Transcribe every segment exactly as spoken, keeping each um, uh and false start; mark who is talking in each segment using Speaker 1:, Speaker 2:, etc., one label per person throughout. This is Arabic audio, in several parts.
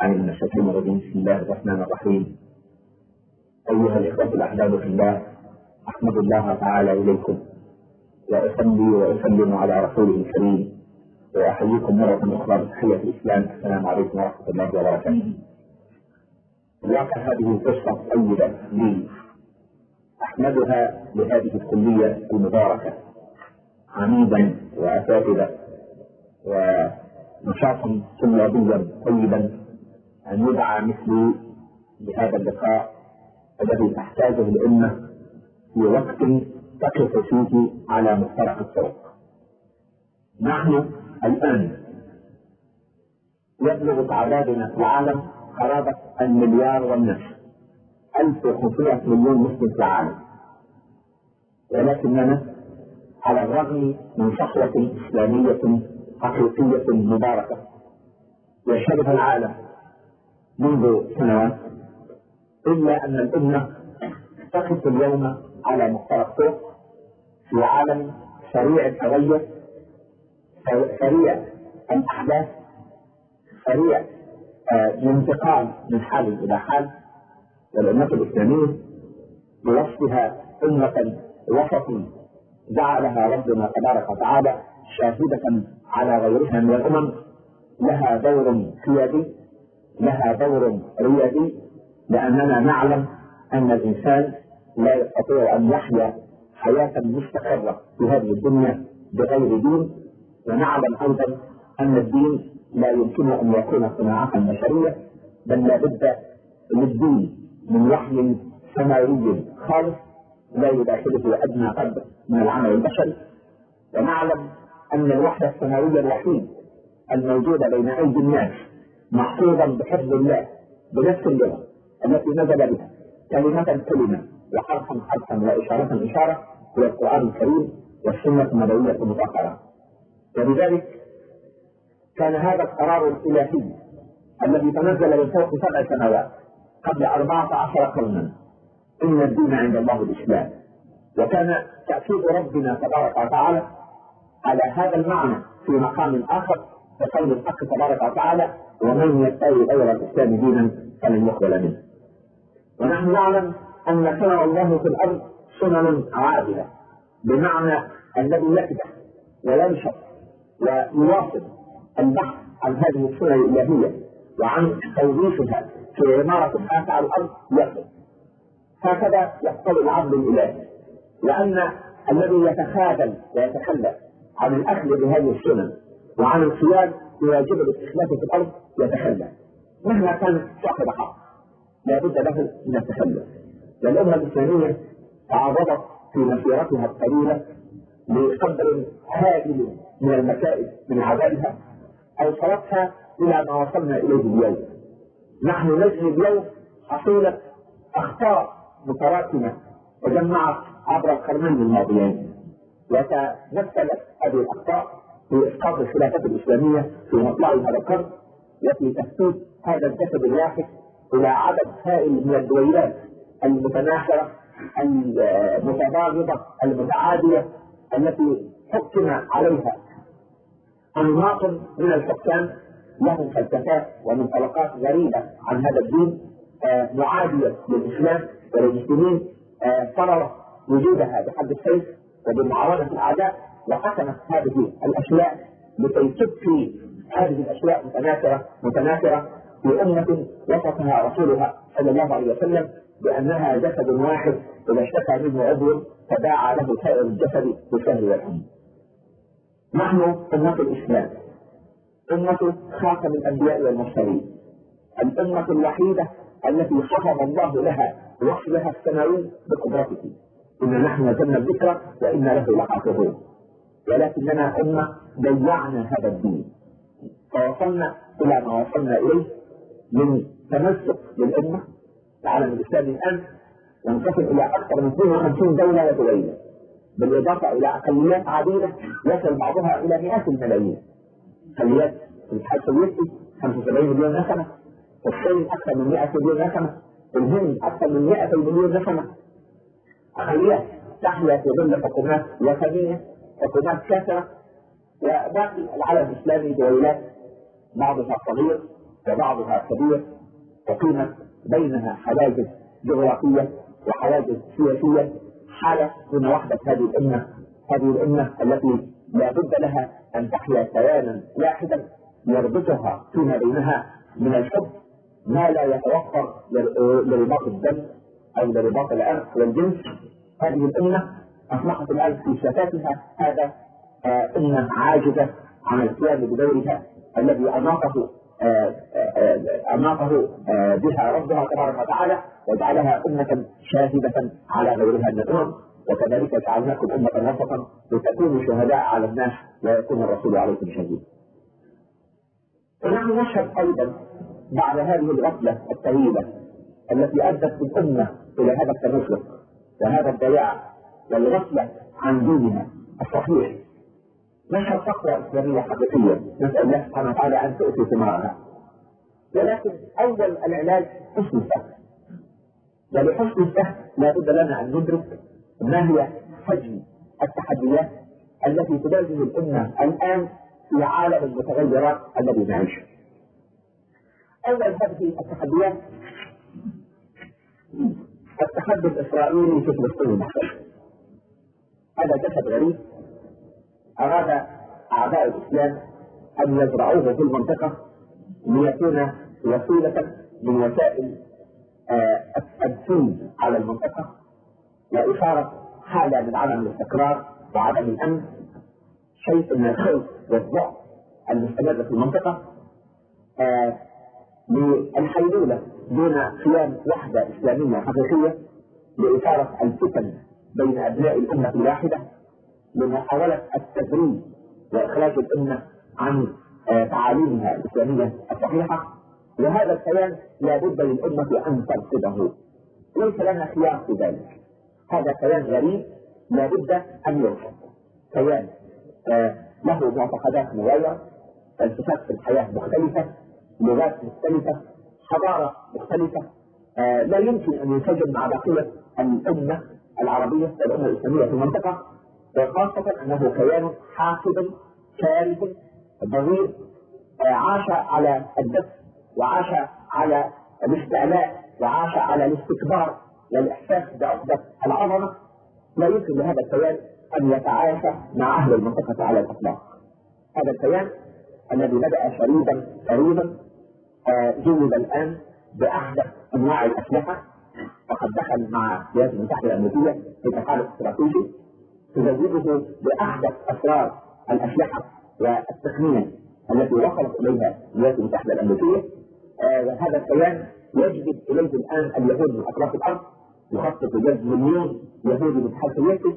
Speaker 1: عن المشاكل الرجيم. بسم الله الرحمن الرحيم. أيها الإخوة الأحباب في الله، أحمد الله تعالى إليكم وأصلي وأسلم على رسوله الكريم، وأحييكم مرة أخرى بتحية الإسلام. السلام عليكم ورحمة الله وبركاته. الواقع هذه فرصة طيبة لي أحمدها لهذه الكلية المباركة، عميدا وأساتذة ونشاطا طلابيا طيبا، أن يدعى مثلي لهذا اللقاء الذي تحتاجه الأمة في وقت تقف فيه على مفترق الطرق. نحن الآن يبلغ تعدادنا في العالم قرابة المليار والنصف، ألف وخمسمائة مليون مسلم في العالم، ولكننا على الرغم من صحوة إسلامية حقيقية مباركة يشهدها العالم منذ سنوات، إلا أن الأمة تقف اليوم على مفترق طرق في عالم سريع التغير، سريع الأحداث، سريع الانتقال من حال إلى حال. والأمة الإسلامية بوصفها أمة وسط جعلها ربنا تبارك وتعالى شاهدة على غيرها من الأمم، لها دور قيادي، لها دور ريادي، لأننا نعلم أن الإنسان لا يستطيع أن يحيا حياة مستقرة في هذه الدنيا بغير دين، ونعلم أيضا أن الدين لا يمكن أن يكون صناعة بشرية، بل لا بد للدين من وحي سماوي خالص لا يداخله أدنى قدر من العمل البشري. ونعلم أن الوحي السماوي الوحيد الموجود بين أيدي الناس محفوظا بحفظ الله بنفس اللغة التي نزل بها، كلمة كلمة وحرفا حرفا وإشارة إشارة، هو القرآن الكريم والسنة النبوية المطهرة. ولذلك كان هذا القرار الإلهي الذي تنزل من فوق سبع سماوات قبل أربعة عشر قرنا، إن الدين عند الله الإسلام، وكان تأكيد ربنا تبارك وتعالى على هذا المعنى في مقام آخر بقول الحق تبارك وتعالى: ومن يبتغي غير الإسلام دينا فلن يقبل منه. ونحن نعلم أن شرع الله في الأرض سنن عادلة، بمعنى الذي يكدح وينشط ويواصل البحث عن هذه السنن الإلهية وعن توظيفها في عمارة الحياة على الأرض يقدر. هكذا يقتضي العبد الإلهي، لأن الذي يتخاذل ويتخلى عن الأخذ بهذه السنن وعن القيام بواجب الاستخلاف في الأرض يتخلى، مهما كان صاحب حق لا بد له من التخلى. والأمة الإسلامية تعرضت في مسيرتها الطويلة بقدر هائل من المكائد من عذابها أوصلتها إلى ما وصلنا إليه اليوم. نحن نجري اليوم حصيلة أخطاء متراكمة تجمعت عبر القرنين الماضيين، وتمثلت هذه الأخطاء في إسقاط الخلافة الإسلامية في مطلع هذا القرن، وفي تفتيت هذا الجسد الواحد إلى عدد هائل من الدويلات المتناحرة المتباغضة المتعادية التي حكم عليها أنماط من الحكام لهم فلسفات ومنطلقات غريبة عن هذا الدين، آه معادية للإسلام وللمسلمين، قررت آه وجودها بحد السيف وبمعارضة الأعداء، وحكمت هذه الأشياء لكي تبقي هذه الأشياء متناثرة متناثرة في أمة وصفها رسولها صلى الله عليه وسلم بأنها جسد واحد، إذا اشتكى منه عضو تداعى له سائر الجسد بالسهر والحمى. نحن أمة الإسلام، أمة خاتم الأنبياء والمرسلين، الأمة الوحيدة التي حفظ الله لها وحيها السماوي بقدرته، إن نحن نزلنا الذكر وإنا له لحافظون. ولكننا أمة ضيعنا هذا الدين، فوصلنا إلى ما وصلنا إليه من تمزق للأمة. العالم الإسلامي الآن ينقسم إلى أكثر من اثنين وخمسين دولة ودولة، بالإضافة إلى أقليات عديدة يصل بعضها إلى مئات الملايين. أقليات في الاتحاد السوفيتي خمسة وسبعين مليون نسمة، في الصين أكثر من مئة مليون نسمة، في الهند أكثر من مئة مليون نسمة. أقليات تحيا في ظل حكومات وثنية، حكومات كافرة، وباقي العالم الإسلامي دولات بعضها صغير وبعضها كبير، وقيمت بينها حواجز جغرافية وحواجز سياسية، حالة من وحدة هذه الأمة، هذه الأمة التي لا بد لها أن تحيا كيانا واحدا يربطها فيما بينها من الحب ما لا يتوفر لرباط الدم أو لرباط العرق والجنس. هذه الأمة أصبحت الآن في شتاتها هذا آه أمة عاجزة عن القيام بدورها الذي أناطه آه آه أناطه آه بها ربها تبارك وتعالى، وجعلها أمة شاهدة على غيرها من الأمم. وكذلك جعلناكم أمة وسطا لتكونوا شهداء على الناس ويكون الرسول عليكم شهيدا. ونحن نشهد أيضا بعد هذه الغفلة الطويلة التي أدت الأمة إلى هذا التمسك وهذا الضياع والغفلة عن دينها الصحيح، نشهد فترة إسلامية حقيقية نسأل الله سبحانه وتعالى أن تؤتي ثمارها. ولكن أول العلاج حسن الفهم، ولحسن الفهم لا بد لنا أن ندرك ما هي حجم التحديات التي تواجه الأمة الآن في عالم المتغيرات الذي نعيشه. أول هذه التحديات التحدي الإسرائيلي في فلسطين المحتلة. هذا جسد غريب أراد أعداء الإسلام أن يزرعوه في المنطقة ليكون وسيلة من وسائل التنفيذ على المنطقة وإثارة حالة من عدم الاستقرار وعدم الأمن، شيء من الخوف والضعف المستمر في المنطقة، آه للحيلولة دون قيام وحدة إسلامية حقيقية لإثارة الفتن بين أبناء الأمة الواحدة، لمحاولة التدريب وإخراج الأمة عن آه تعاليمها الإسلامية الصحيحة. وهذا الكيان لا بد للأمة أن ترفضه، ليس لنا خيار في ذلك. هذا كيان غريب لا بد أن يرفض، كيان آه له معتقدات مغايرة، فلسفات في الحياة مختلفة، لغات مختلفة، حضارة مختلفة، آه لا يمكن أن ينسجم مع بقية الأمة العربية والأمة الإسلامية في المنطقة، وخاصة أنه كيان حاقد كارث ضرير، آه عاش على الدفء وعاش على الاستعلاء وعاش على الاستكبار والإحساس بعقدة العظمة. لا يمكن لهذا الكيان أن يتعايش مع أهل المنطقة على الإطلاق. هذا الكيان الذي بدأ شريدا قريبا جلد الآن بأحدث أنواع الأسلحة، وقد دخل مع الولايات المتحدة الأمريكية في تحالف استراتيجي تزوده بأحدث أسرار الأسلحة والتقنية التي وصلت إليها الولايات المتحدة الأمريكية. وهذا الكيان يجذب إليه الآن اليهود من أطراف الأرض، يخطط لجذب مليون يهودي من حيث يكتب،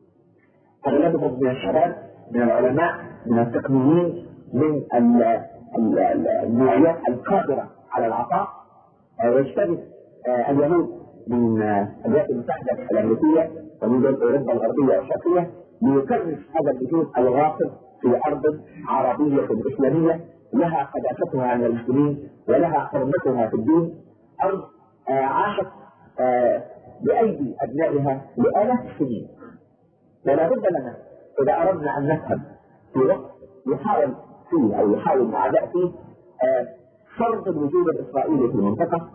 Speaker 1: أغلبهم من الشباب، من العلماء، من التقنيين، من النوعيات القادرة على العطاء. ويجتهد اليهود من الولايات المتحدة الأمريكية ومن دول أوروبا الغربية والشرقية ليكرس هذا الوجود الغاصب في أرض عربية إسلامية لها قداستها عن المسلمين ولها حرمتها في الدين، أرض عاشت بأيدي أبنائها لآلاف السنين. ولا بد لنا إذا أردنا أن نفهم في وقت يحاول فيه أو يحاول الأعداء فيه فرض الوجود الإسرائيلي في المنطقة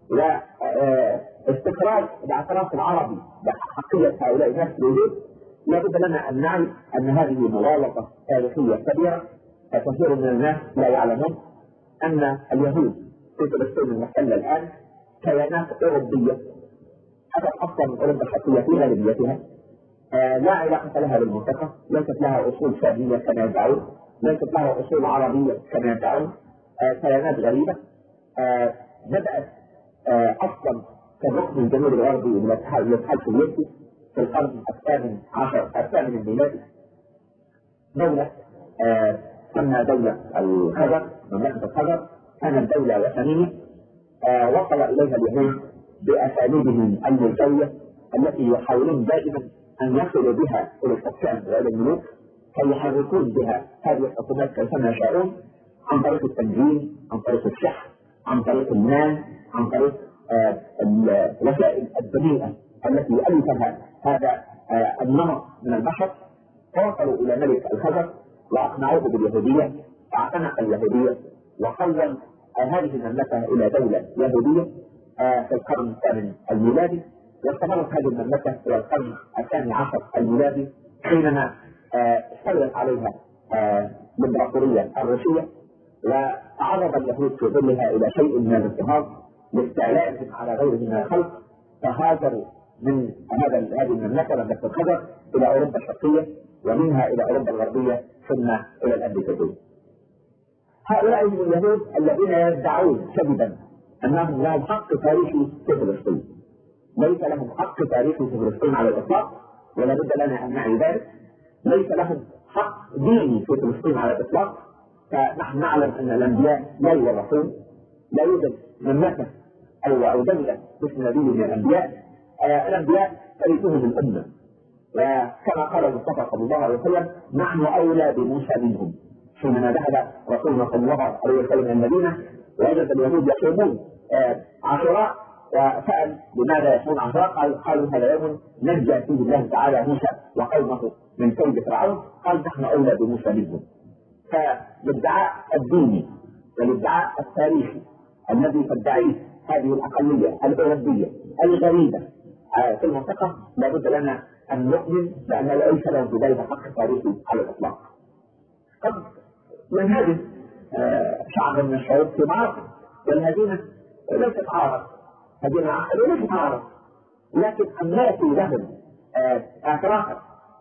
Speaker 1: واستخراج الاعتراف العربي بحقية هؤلاء الناس الوجود، لا بد لنا أن نعي أن هذه مغالطة تاريخية كبيرة. كثير من الناس لا يعلمون أن اليهود في فلسطين المحتلة الآن كيانات أوروبية، هذا أصلا من أوروبا الشرقية في غالبيتها، آه لا علاقة لها بالمنطقة، ليست لها أصول شامية كما يدعون، ليست لها أصول عربية كما يدعون، آه كيانات غريبة آه بدأت آه أصلا كالركن الجنوبي الغربي من الاتحاد السوفيتي في القرن الثامن عشر الثامن الميلادي، دولة آه سمى دولة الخزر، مملكة الخزر، كانت دولة وثنية آه وصل إليها اليهود بأساليبهم الملتوية التي يحاولون دائما أن يصلوا بها إلى الحكام وإلى الملوك كي يحركون بها هذه الحكومات كيفما يشاءون، عن طريق التنجيم، عن طريق الشح، عن طريق المال، عن طريق آه الوسائل الدنيئة التي ألفها هذا آه النمط من البشر. فوصلوا إلى ملك الخزر وأقنعوه باليهودية، فاعتنق اليهودية وقوم هذه المملكة إلى دولة يهودية في القرن الثامن الميلادي، واستمرت هذه المملكة إلى القرن الثاني عشر الميلادي حينما استولت عليها الإمبراطورية الروسية، وتعرض اليهود في ظلها إلى شيء من الاضطهاد لاستعلائهم على غيرهم من الخلق، فهاجروا من هذا هذه المملكة مملكة الخزر إلى أوروبا الشرقية، ومنها إلى أوروبا الغربية، ثم إلى الأمريكتين. هؤلاء هم اليهود الذين يدعون كذبا أنهم لهم حق تاريخي في فلسطين. ليس لهم حق تاريخي في فلسطين على الإطلاق، ولا بد لنا أن نعي ذلك. ليس لهم حق ديني في فلسطين على الإطلاق، فنحن نعلم أن الأنبياء لا يورثون، لا يوجد مملكة أو أو دولة باسم نبي من الأنبياء. آه الأنبياء ترثهم الأمة، وكما قال المصطفى صلى الله عليه وسلم: نحن أولى بموسى منهم. حينما ذهب رسولنا صلى الله عليه وسلم من المدينة ووجد اليهود يصومون آه عاشوراء، وسأل لماذا يصومون عاشوراء؟ قال قالوا هذا يوم نجى فيه الله تعالى موسى وقومه من كيد فرعون. قال: نحن أولى بموسى منهم. فالادعاء الديني والادعاء التاريخي الذي تدعيه هذه الأقلية الأوروبية الغريبة في المنطقة لابد لنا أن نؤمن بأن ليس لهم في ذلك حق تاريخي على الإطلاق. قد ينهزم شعب من الشعوب في معركة، والهزيمة ليست عارض، هزيمة عقلية ليست عارض، لكن أن نأتي لهم اعترافا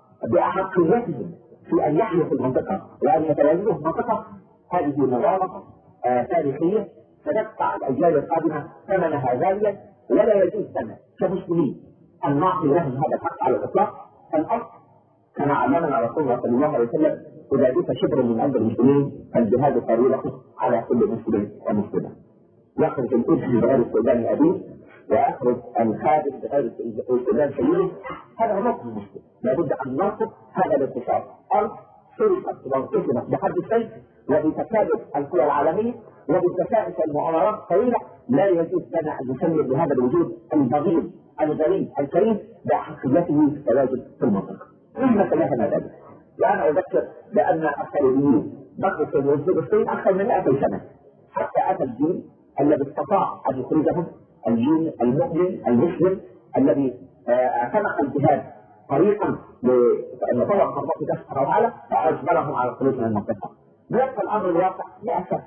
Speaker 1: بأحقيتهم في أن يحيوا في المنطقة وأن يتواجدوا في المنطقة، هذه مغالطة تاريخية ستدفع الأجيال القادمة ثمنها غاليا، ولا يجوز لنا كمسلمين أن نعطي لهم هذا الحق على الإطلاق. الأصل كما علمنا رسول الله صلى الله عليه وسلم: إذا جئت شبر من أرض المسلمين فالجهاد طريقه على كل مسلم ومسلمة. يخرج الابن بغير استئذان أبيه، ويخرج الخادم بغير استئذان سيده. هذا هو موقف المسلم، لابد أن نرفض هذا الانتشار. أرض سرقت وانقسمت بحد السيف وبتكالب القوى العالمية وبتكالب المؤامرات الطويلة، لا يجوز لنا أن نسلم بهذا الوجود البغيض الغريب الكريم بأحقيته في التواجد في المنطقة. نحن كلفنا ذلك. وأنا أذكر بأن الصليبيين بقوا في فلسطين أكثر من مئتي سنة، حتى أتى الجيل الذي استطاع أن يخرجهم، الجيل المؤمن المسلم الذي اعتنق الجهاد طريقا لنطلق الله سبحانه وتعالى فأجبرهم على الخروج من المنطقة. يبقى الأمر الواقع للأسف،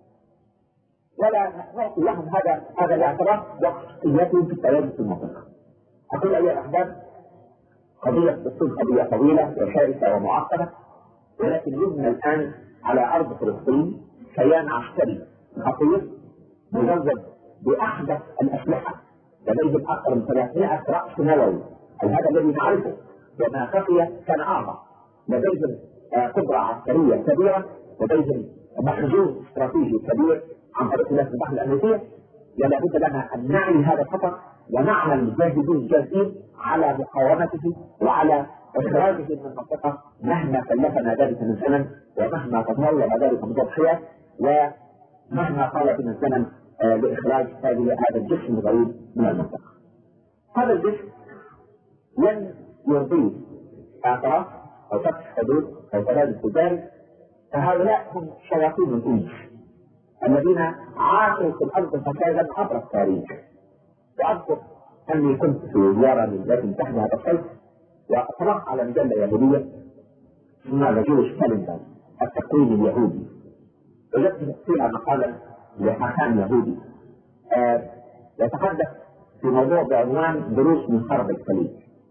Speaker 1: ولا نعطي لهم هذا هذا الاعتراف بحقيتهم في التواجد في المنطقة. أقول أيها الأحباب، قضية فلسطين قضية طويلة وشائكة ومعقدة، ولكن يبنى الآن على أرض فلسطين كيان عسكري خطير مزود بأحدث الأسلحة، لديهم أكثر من ثلاثمائة رأس نووي، هذا الذي نعرفه، وما بقي كان أعظم. لديهم قدرة عسكرية كبيرة، لديهم مخزون استراتيجي كبير عن طريق ولاية البحر الأمريكية، ولا بد لنا أن نعي هذا الخطر ونعمل جاهدين جاهدين على مقاومته وعلى إخراجه من المنطقة مهما كلفنا ذلك من زمن، ومهما تطلب ذلك من تضحيات، ومهما طال من الزمن لإخراج هذه هذا الجسم الغريب من المنطقة. هذا الجسم لن يرضيه اعتراف أو فتح حدود أو تبادل تجاري، فهؤلاء هم شياطين الإنس الذين عاشوا في الأرض فسادا عبر التاريخ. وأذكر أني كنت في زيارة للولايات المتحدة هذا الصيف، وأطلقت على مجلة يهودية اسمها ذا جويش كالندر، التقويم اليهودي، وجدت فيها مقالا لحكام يهودي آه يتحدث في موضوع بعنوان دروس من حرب الخليج.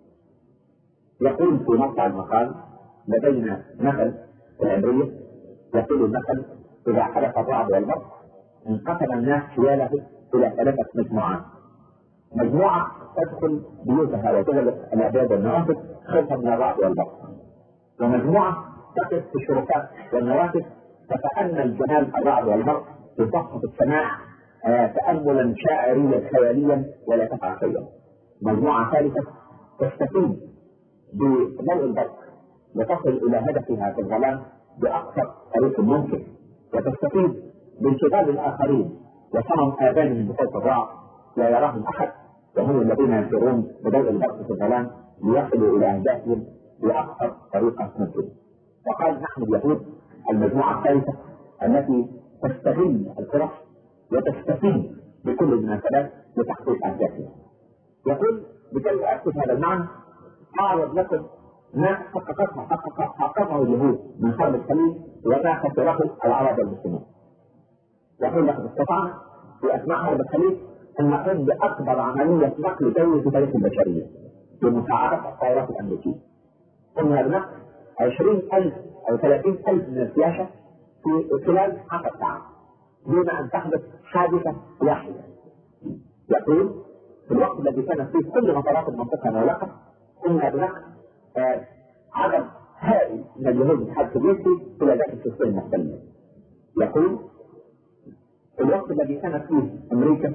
Speaker 1: يقول في مقطع المقال: لدينا مثل في العبرية يقول المثل: إذا حدث الرعد والبرق انقسم الناس خلاله إلى ثلاثة مجموعات. مجموعة تدخل بيوتها وتغلق الأبواب والنوافذ خوفا من الرعد والبرق، ومجموعة تقف في الشرفات والنوافذ تتأمل جمال الرعد والبرق في صفحة السماء آه تأملا شاعريا خياليا ولا تفعل شيئا. مجموعة ثالثة تستفيد بضوء البرق وتصل إلى هدفها في الظلام بأقصر طريق ممكن، وتستفيد بانشغال الآخرين وصمم آذانهم بصوت الرعد لا يراهم أحد، وهم الذين ينشرون بضوء البرق في الظلام ليصلوا إلى أهدافهم بأقصر طريقة ممكن. وقال: نحن اليهود المجموعة الثالثة التي تستغل الفرص وتستفيد بكل المناسبات لتحقيق أهدافها. يقول بكي أؤكد هذا المعنى أعرض لكم ما حققته حققه اليهود من حرب الخليج وما خسره العرب المسلمون. يقول لقد استطعنا في أثناء حرب الخليج أن نقوم بأكبر عملية نقل جوي في تاريخ البشرية بمساعدة الطائرات الأمريكية. قمنا بنقل عشرين ألف أو ثلاثين ألف من الفلاشة في خلال عشر ساعات دون أن تحدث حادثة واحدة. يقول في الوقت الذي كانت فيه كل مطارات المنطقة مغلقة قمنا بنقل آه عدد هائل من اليهود الاتحاد السوفيتي إلى داخل فلسطين المحتلة. يقول في الوقت الذي كانت فيه أمريكا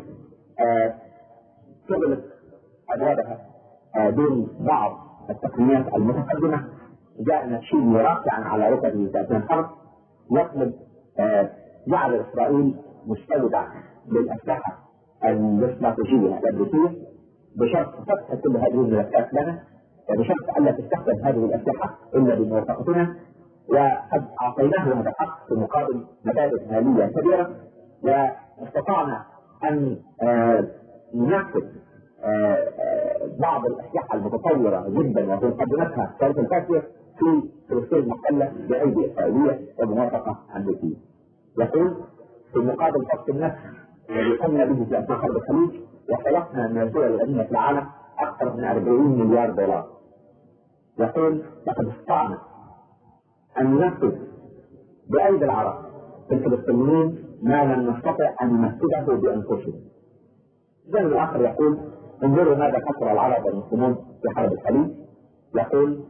Speaker 1: شغلت آه أبوابها آه دون بعض التقنيات المتقدمة، جاء نشيد راكعا على ركبه في أثناء الحرب يطلب آه جعل إسرائيل مستودع للأسلحة الاستراتيجية الأمريكية بشرط فتح كل هذه الملفات لنا وبشرط ألا تستخدم هذه الأسلحة إلا بموافقتنا، وقد أعطيناه هذا الحق في مقابل مبالغ مالية كبيرة، واستطعنا أن آه ننفذ آه آه بعض الأسلحة المتطورة جدا وفي مقدمتها كانت الفاسية في فلسطين المحتلة بأيدي إسرائيلية وبموافقة أمريكية. يقول في مقابل ضبط النفس الذي قمنا به في أثناء حرب الخليج وخلقنا من الدول الغنية في العالم أكثر من أربعين مليار دولار. يقول لقد استطعنا أن ننفذ بأيدي العرب في الفلسطينيين ما لم نستطع أن ننفذه بأنفسهم. الجانب الآخر يقول انظروا ماذا خسر العرب والمسلمون في حرب الخليج. يقول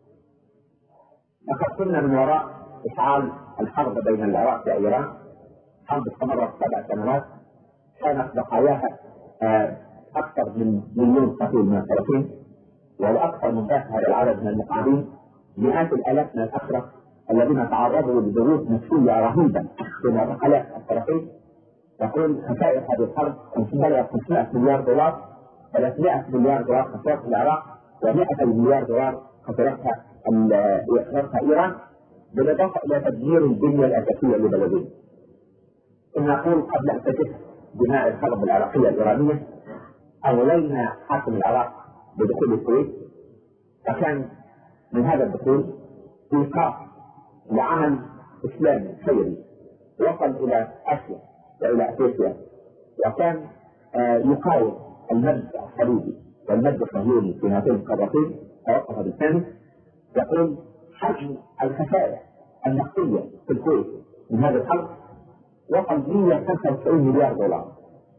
Speaker 1: لقد كنا من وراء إشعال الحرب بين العراق وإيران، حرب استمرت سبع سنوات كانت بقاياها أكثر من مليون قتيل من الطرفين، والأكثر من ذلك هذا العدد من المقاعدين مئات الآلاف من الأسرى الذين تعرضوا لظروف نفسية رهيبة في معتقلات الطرفين. يقول خسائر هذه الحرب بلغت خمسمائة مليار دولار، ثلاثمائة مليار دولار خسرتها العراق ومائة مليار دولار خسرتها إيران، بالإضافة إلى تدمير البنية الأساسية لبلدين. نقول قبل أن تتم بناء الحرب العراقية الإيرانية أولينا حاكم العراق بدخول الكويت، فكان من هذا الدخول إيقاف لعمل إسلامي خيري وصل إلى آسيا وإلى أفريقيا، وكان آه يقاوم المد الصليبي والمد الصهيوني في هاتين القارتين توقف بالثاني. يقول حجم الخسائر النقدية في الكويت من هذا الحرب وصل مئة وخمسة وتسعين مليار دولار.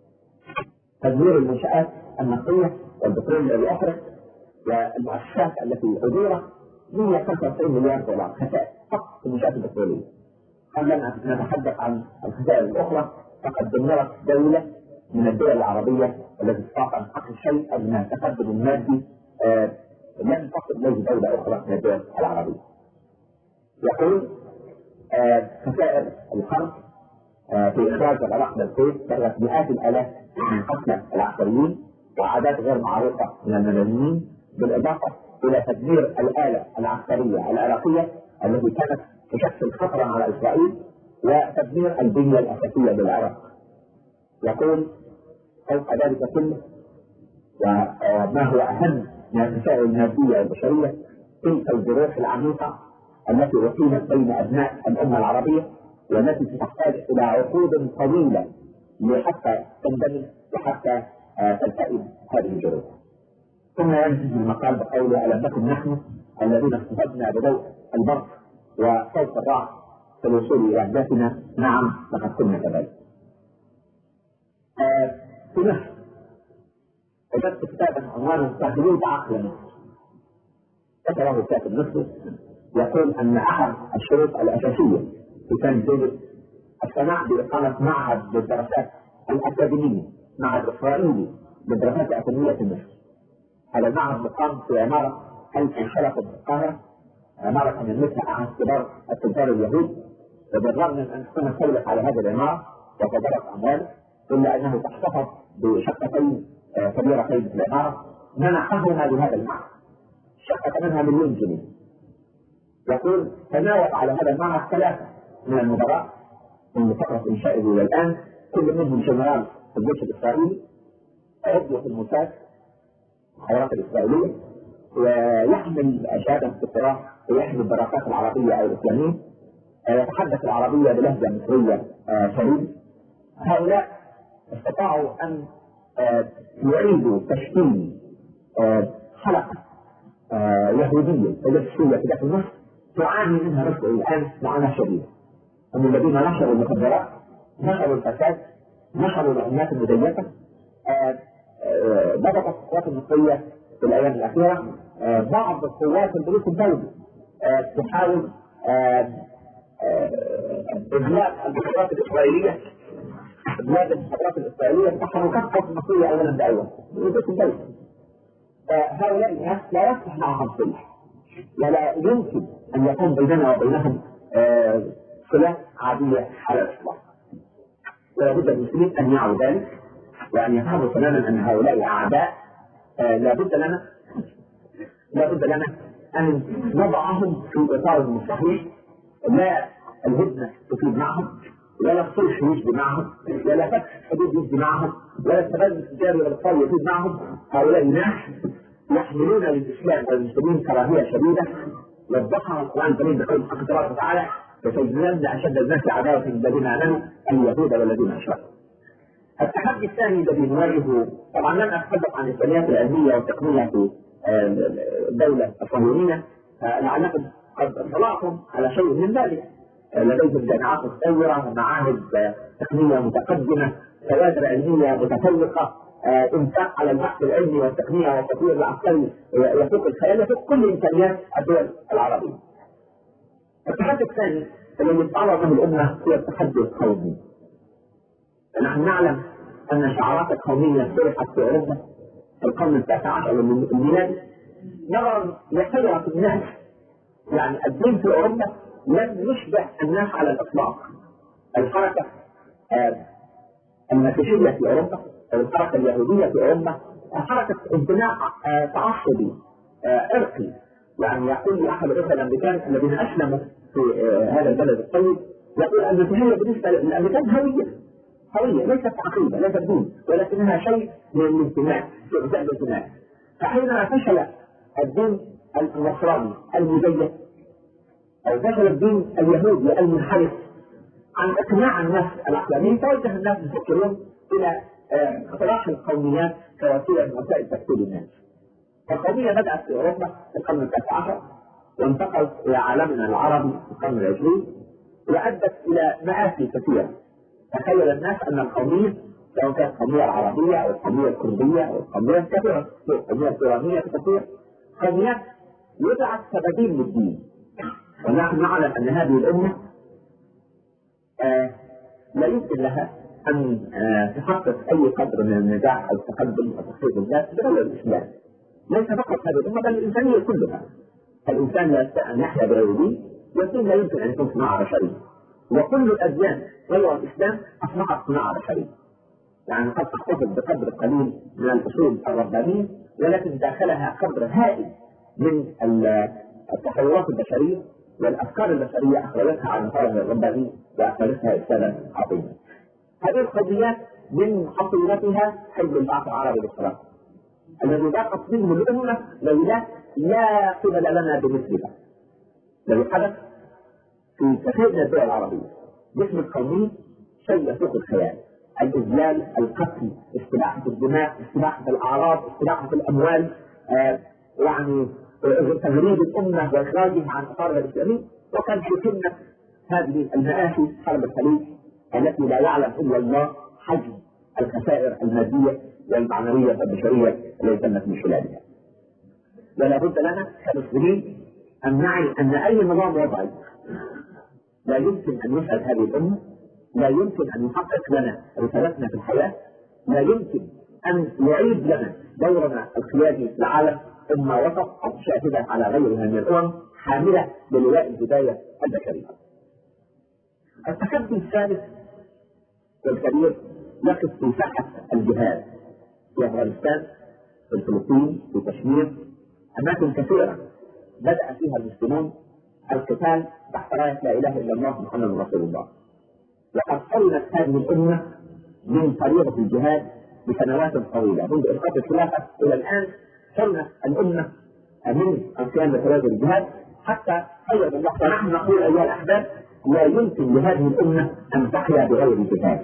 Speaker 1: تدمير المنشآت النقدية والبترول الذي أخرج والمؤسسات التي أديرت مئة وخمسة وتسعين مليار دولار خسائر فقط في المنشآت البترولية. خلينا نتحدث عن الخسائر الأخرى، فقد دمرت دولة من الدول العربية التي استطاعت أن تحقق شيئا من التقدم المادي آه لم تصل إليه دولة أخرى من الدول العربية. يقول آه خسائر الحرب آه في إخراج العراق من الكويت بلغت مئات الآلاف من قتلى العسكريين وأعداد غير معروفة من المدنيين، بالإضافة إلى تدمير الآلة العسكرية العراقية التي كانت تشكل خطرا على إسرائيل وتدمير البنية الأساسية للعراق. يقول فوق ذلك كله وما هو أهم من الخسائر المادية والبشرية تلك الجروح العميقة التي أقيمت بين أبناء الأمة العربية والتي تحتاج إلى عقود طويلة لحتى تندمج وحتى تلتئم هذه الجروح. ثم ينتهي المقال بقوله ألم نكن نحن الذين استفدنا بضوء البرق وصوت الرعد في الوصول إلى أهدافنا؟ نعم لقد كنا كذلك. آه في مصر وجدت كتابا عنوانه تهديد عقل مصر، كتبه كاتب مصري يقول أن أحد الشروط الأساسية في كان جيد السماح بإقامة معهد للدراسات الأكاديمية، معهد إسرائيلي للدراسات الأكاديمية في مصر. هذا المعهد مقام في عمارة خلف الشرف بالقاهرة، عمارة كان يملكها أحد كبار التجار اليهود، وبالرغم من أن تكون سلط على هذه العمارة وتدرس أمواله إلا أنه تحتفظ بشقتين كبيرتين في العمارة منحهما لهذا المعهد، شقة منها مليون جنيه. يقول تناوب على هذا المعهد ثلاثة من المدراء من فترة إنشائه إلى الآن كل منهم جنرال في الجيش الاسرائيلي، عضو في الموساد الخيرات الاسرائيليه، ويحمل شهاده الدكتوراه ويحمل الدراسات العربيه او الاسلاميه، يتحدث العربيه بلهجه مصريه شديده. هؤلاء استطاعوا ان يعيدوا تشكيل حلقه يهوديه فلسطينيه في داخل مصر تعاني منها مصر الان معاناه شديده. هم الذين نشروا المخدرات، نشروا الفساد، نشروا العملات المزيفه. بدات القوات المصريه في الايام الاخيره بعض قوات البوليس الدولي تحاول إبلاغ المخابرات الإسرائيلية إبلاغ المخابرات الإسرائيلية بتحركات القوات المصرية أولا بأول ويدرس الدولة. هؤلاء الناس لا يصلح معهم صلح، ولا يمكن أن يكون بيننا وبينهم صلة عادية على الإطلاق. ولا بد للمسلمين أن يعوا ذلك وأن يفهموا تماما أن هؤلاء أعداء. لا بد لنا لا بد لنا أن نضعهم في إطار مستحيل. لا الهدنة تفيد معهم، ولا الصلح يجدي معهم، ولا فتح حدود يجدي معهم، ولا التبادل التجاري والاقتصادي يفيد معهم. هؤلاء الناس يحملون للإسلام والمسلمين كراهية شديدة وضحها القرآن الكريم بقول حق تبارك وتعالى: وسيجعلن أشد الناس عداوة للذين آمنوا اليهود والذين أشركوا. التحدي الثاني الذي نواجهه، طبعا لن أتحدث عن الإمكانيات العلمية والتقنية في الدولة الصهيونية، لعلكم قد اطلعتم على شيء من ذلك. لديهم جامعات متطورة ومعاهد تقنية متقدمة، كوادر علمية متفوقة، انفاق على البحث العلمي والتقنية والتطوير العسكري يفوق الخيال، يفوق كل إمكانيات الدول العربية. التحدي الثاني الذي تعرض له الأمة هو التحدي القومي. نحن نعلم أن شعارات القومية طرحت في أوروبا في القرن التاسع عشر الميلادي نظرا لحيرة الناس. يعني الدين في أوروبا لم يشبه الناس على الإطلاق. الحركة المسيحية في أوروبا أو الحركة اليهودية في أوروبا حركة انتماء تعصبي عرقي. يعني يقول أحد الإخوة الأمريكان الذين أسلموا في هذا البلد الطيب، يقول أن المسيحية بالنسبة للأمريكان هوية هوية ليست عقيدة ليست دين، ولكنها شيء من الانتماء، شيء من الانتماء. فحينما فشل الدين النصراني المزيف أو فشل الدين اليهودي المنحرف عن إقناع الناس العقلانيين، توجه الناس يفكرون إلى اقتراح القوميات كوسيلة من وسائل تفكير الناس. القومية بدأت في أوروبا في القرن التاسع عشر وانتقلت إلى عالمنا العربي في القرن العشرين وأدت إلى مآسي كثيرة. تخيل الناس أن القومية سواء كانت القومية العربية أو القومية الكردية أو القومية الكثيرة القومية الإيرانية كثيرة قوميات وضعت كبديل للدين. ونحن نعلم أن هذه الأمة آه لا يمكن لها أن آه تحقق أي قدر من النجاح أو التقدم أو تحقيق الذات بغير الإسلام. ليس فقط هذه الأمة بل الإنسانية كلها. الإنسان لا يستطيع أن يحيا بغير دين، والدين لا يمكن أن يكون صناعة بشرية. وكل الأديان غير الإسلام أصبحت صناعة بشرية. يعني قد تحتفظ بقدر قليل من الأصول الربانية، ولكن داخلها قدر هائل من التحولات البشرية والأفكار البشرية أخرجتها عن الفرد الرباني وأخرجتها إرسالا عظيما. هذه القضيات من حصيلتها حزب البعث العربي للصلاة الذي ضاقت منه الأمة لولا لا قبل لنا بمثلها. الذي حدث في كثير من الدول العربية باسم القومية شيء يفوق الخيال. الإذلال، القتل، استباحة الدماء، استباحة الأعراض، استباحة الأموال، آه يعني تغريب الأمة وإخراجها عن إطارها الإسلامي. وكان في قمة هذه المآسي حرب الخليج التي لا يعلم إلا الله حجم الخسائر المادية والمعنوية والبشرية التي تمت من خلالها. ولا بد لنا كمسلمين أن نعي أن أي نظام وضعي لا يمكن أن يسعد هذه الأمة، لا يمكن أن يحقق لنا رسالتنا في الحياة، لا يمكن أن يعيد لنا دورنا القيادي في العالم أمة وسط شاهدة على غيرها من الأمم حاملة للواء البداية البشرية. التحدي الثالث والكبير يقف في ساحة الجهاد في أفغانستان، في فلسطين، في كشمير، أماكن كثيرة بدأ فيها المسلمون القتال تحت راية لا إله إلا الله محمد رسول الله. وقد قلت هذه الأمة من فريضة الجهاد بسنوات طويلة منذ إسقاط الخلافة إلى الآن. حرمت الأمة من القيام بفريضة الجهاد حتى قيد الله. ونحن نقول أيها الأحباب لا يمكن لهذه الأمة أن تحيا بغير الجهاد.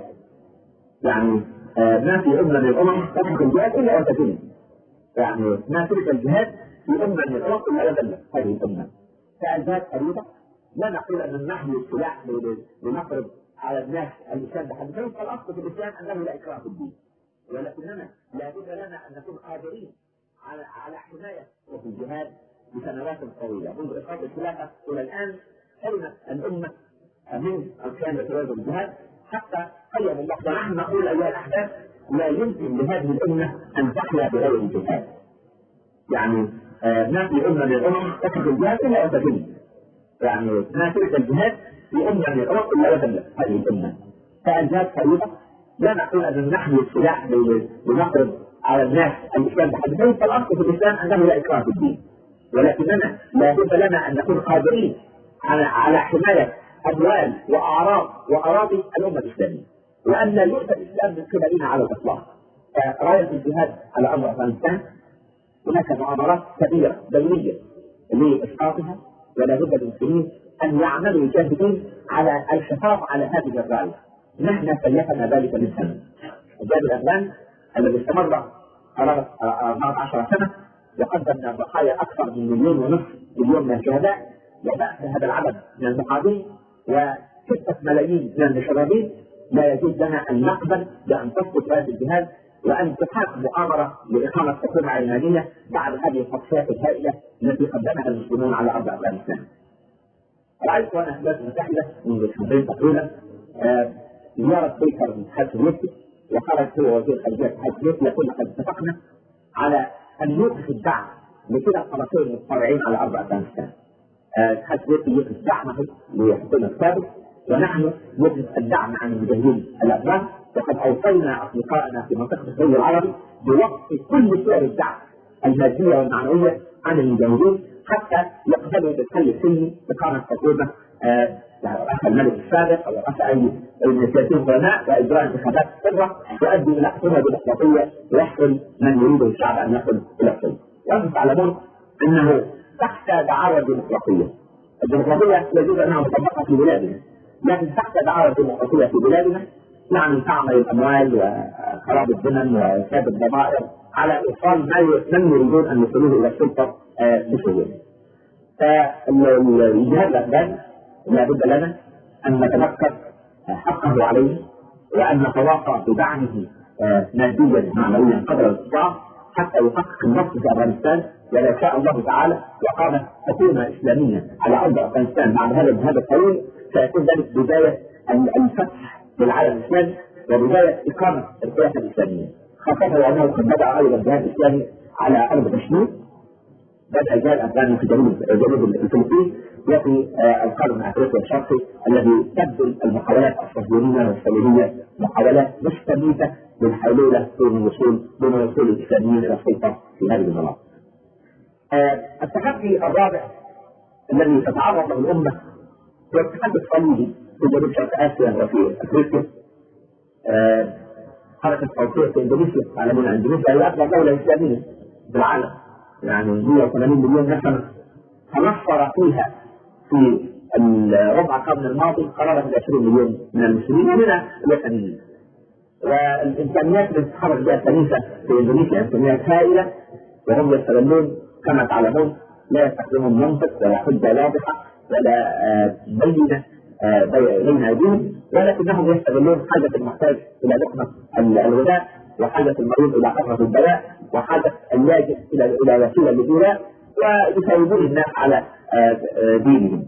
Speaker 1: يعني آه ما في أمة من الأمم تترك الجهاد إلا وتزل. يعني ما ترك الجهاد في أمة من الأمم إلا وزلت هذه الأمة. فالجهاد فريضة. لا نقول أن نحمل السلاح لنفرض على الناس الإسلام بحد ذلك. الأصل في الإسلام أنه لا إكراه في الدين، ولكننا لا بد لنا أن نكون قادرين على على حماية الجهاد بسنوات طويلة منذ إسقاط الخلافة إلى الآن. حرمت الأمة من القيام بفريضة الجهاد حتى قيد الله. ونحن نقول أيها الأحباب لا يمكن لهذه الأمة أن تحيا بغير الجهاد. يعني آه ما في أمة من الأمم تترك الجهاد إلا وتزل. يعني ما ترك الجهاد في أمة من الأمم إلا وزلت هذه الأمة. فالجهاد فريضة. لا نقول أن نحمل السلاح لنفرض على الناس الإسلام بحد ذلك. الأصل في الإسلام أنه لا إكراه في الدين، ولكننا لا بد لنا أن نكون قادرين على على حماية أموال وأعراض وأراضي الأمة الإسلامية، وأن لا يؤتى الإسلام من قبلنا على الإطلاق. راية الجهاد على أمر أفغانستان هناك مؤامرات كبيرة دولية لإسقاطها، ولا بد للمسلمين أن يعملوا الجاهدين على الحفاظ على هذه الراية. نحن كلفنا ذلك من سنة. الجهاد الأفغان الذي استمر أربعة عشر سنة وقدمنا ضحايا أكثر من مليون ونصف مليون من الشهداء، وبأس هذا العدد من المقاتلين وستة ملايين من المشردين. لا يجوز لنا أن نقبل بأن تسقط هذا الجهاد وأن تحاق مؤامرة لإقامة حكومة علمانية بعد هذه التصفيات الهائلة التي قدمها المسلمون على أرض أفغانستان. رأيت وأنا في الولايات المتحدة منذ شهرين تقريبا زيارة بيكر من الاتحاد السوفيتي، وخرج هو وزير الخارجية الاتحاد السوفيتي يقول لقد اتفقنا على أن نوقف الدعم لكلا الطرفين المتصارعين على أرض أفغانستان. الاتحاد السوفيتي يوقف دعمه لحكومة السابق، ونحن نوقف الدعم عن المجاهدين الأفغان. وقد أوصينا أصدقائنا في منطقة الخليج العربي بوقف كل سعر الدعم المادية والمعنوية عن المجاهدين حتى يقبلوا بالحل السلمي إقامة حكومة رأس الملك السابق أو رأس أي السياسيين العلماء وإجراء انتخابات حرة تؤدي إلى حكومة ديمقراطية ويحصل من يريد الشعب أن يصل إلى السلم. وأنتم تعلمون أنه تحت دعاوى الديمقراطية، الديمقراطية يجوز أنها مطبقة في بلادنا، لكن تحت دعاوى الديمقراطية في بلادنا نعم تعمل الأموال وخراب الزمن وإفساد الضمائر على إيصال من يريدون أن يصلوا إلى السلطة بسهولة. فالجهاد الأفغان لا بد لنا أن نتذكر حقه عليه وأن نتواصى بدعمه ماديا معنويا قدر الاستطاعة حتى يحقق النصر في أفغانستان. ولا شاء الله تعالى وقامت حكومة إسلامية على أرض أفغانستان بعد هذا الجهاد الطويل سيكون ذلك بداية الفتح للعالم الإسلامي وبداية إقامة الخلافة الإسلامية، خاصة وأنه قد بدأ أيضا الجهاد الإسلامي على أرض كشمير. بدأ الجهاد الأفغاني في جنوب جنوب الفلبين وفي القرن الأفريقي الشرقي الذي تبدو المحاولات الصهيونية والصليبية محاولات مستميتة للحلول دون الوصول دون وصول الإسلاميين إلى السلطة في هذه المناطق. التحدي الرابع الذي تتعرض له الأمة هو التحدي الصليبي في جنوب شرق آسيا وفي أفريقيا. حركة التوسيع في إندونيسيا، تعلمون أن إندونيسيا هي أكبر دولة إسلامية في العالم، يعني مئة وثمانين مليون نسمة، تنصر فيها في الربع القرن الماضي قرابة عشرين مليون من المسلمين ومن الوثنيين. والإمكانيات التي تتحرك بها الكنيسة في إندونيسيا إمكانيات هائلة، وهم يستغلون كما تعلمون لا يستخدمون منطق ولا حجة واضحة ولا بينة بين أيديهم، ولكنهم يستغلون حاجة المحتاج إلى لقمة الغذاء وحاجة المريض إلى قطرة الدواء وحاجة اللاجئ إلى إلى وسيلة للإيلاء، ويساومون الناس على دينهم.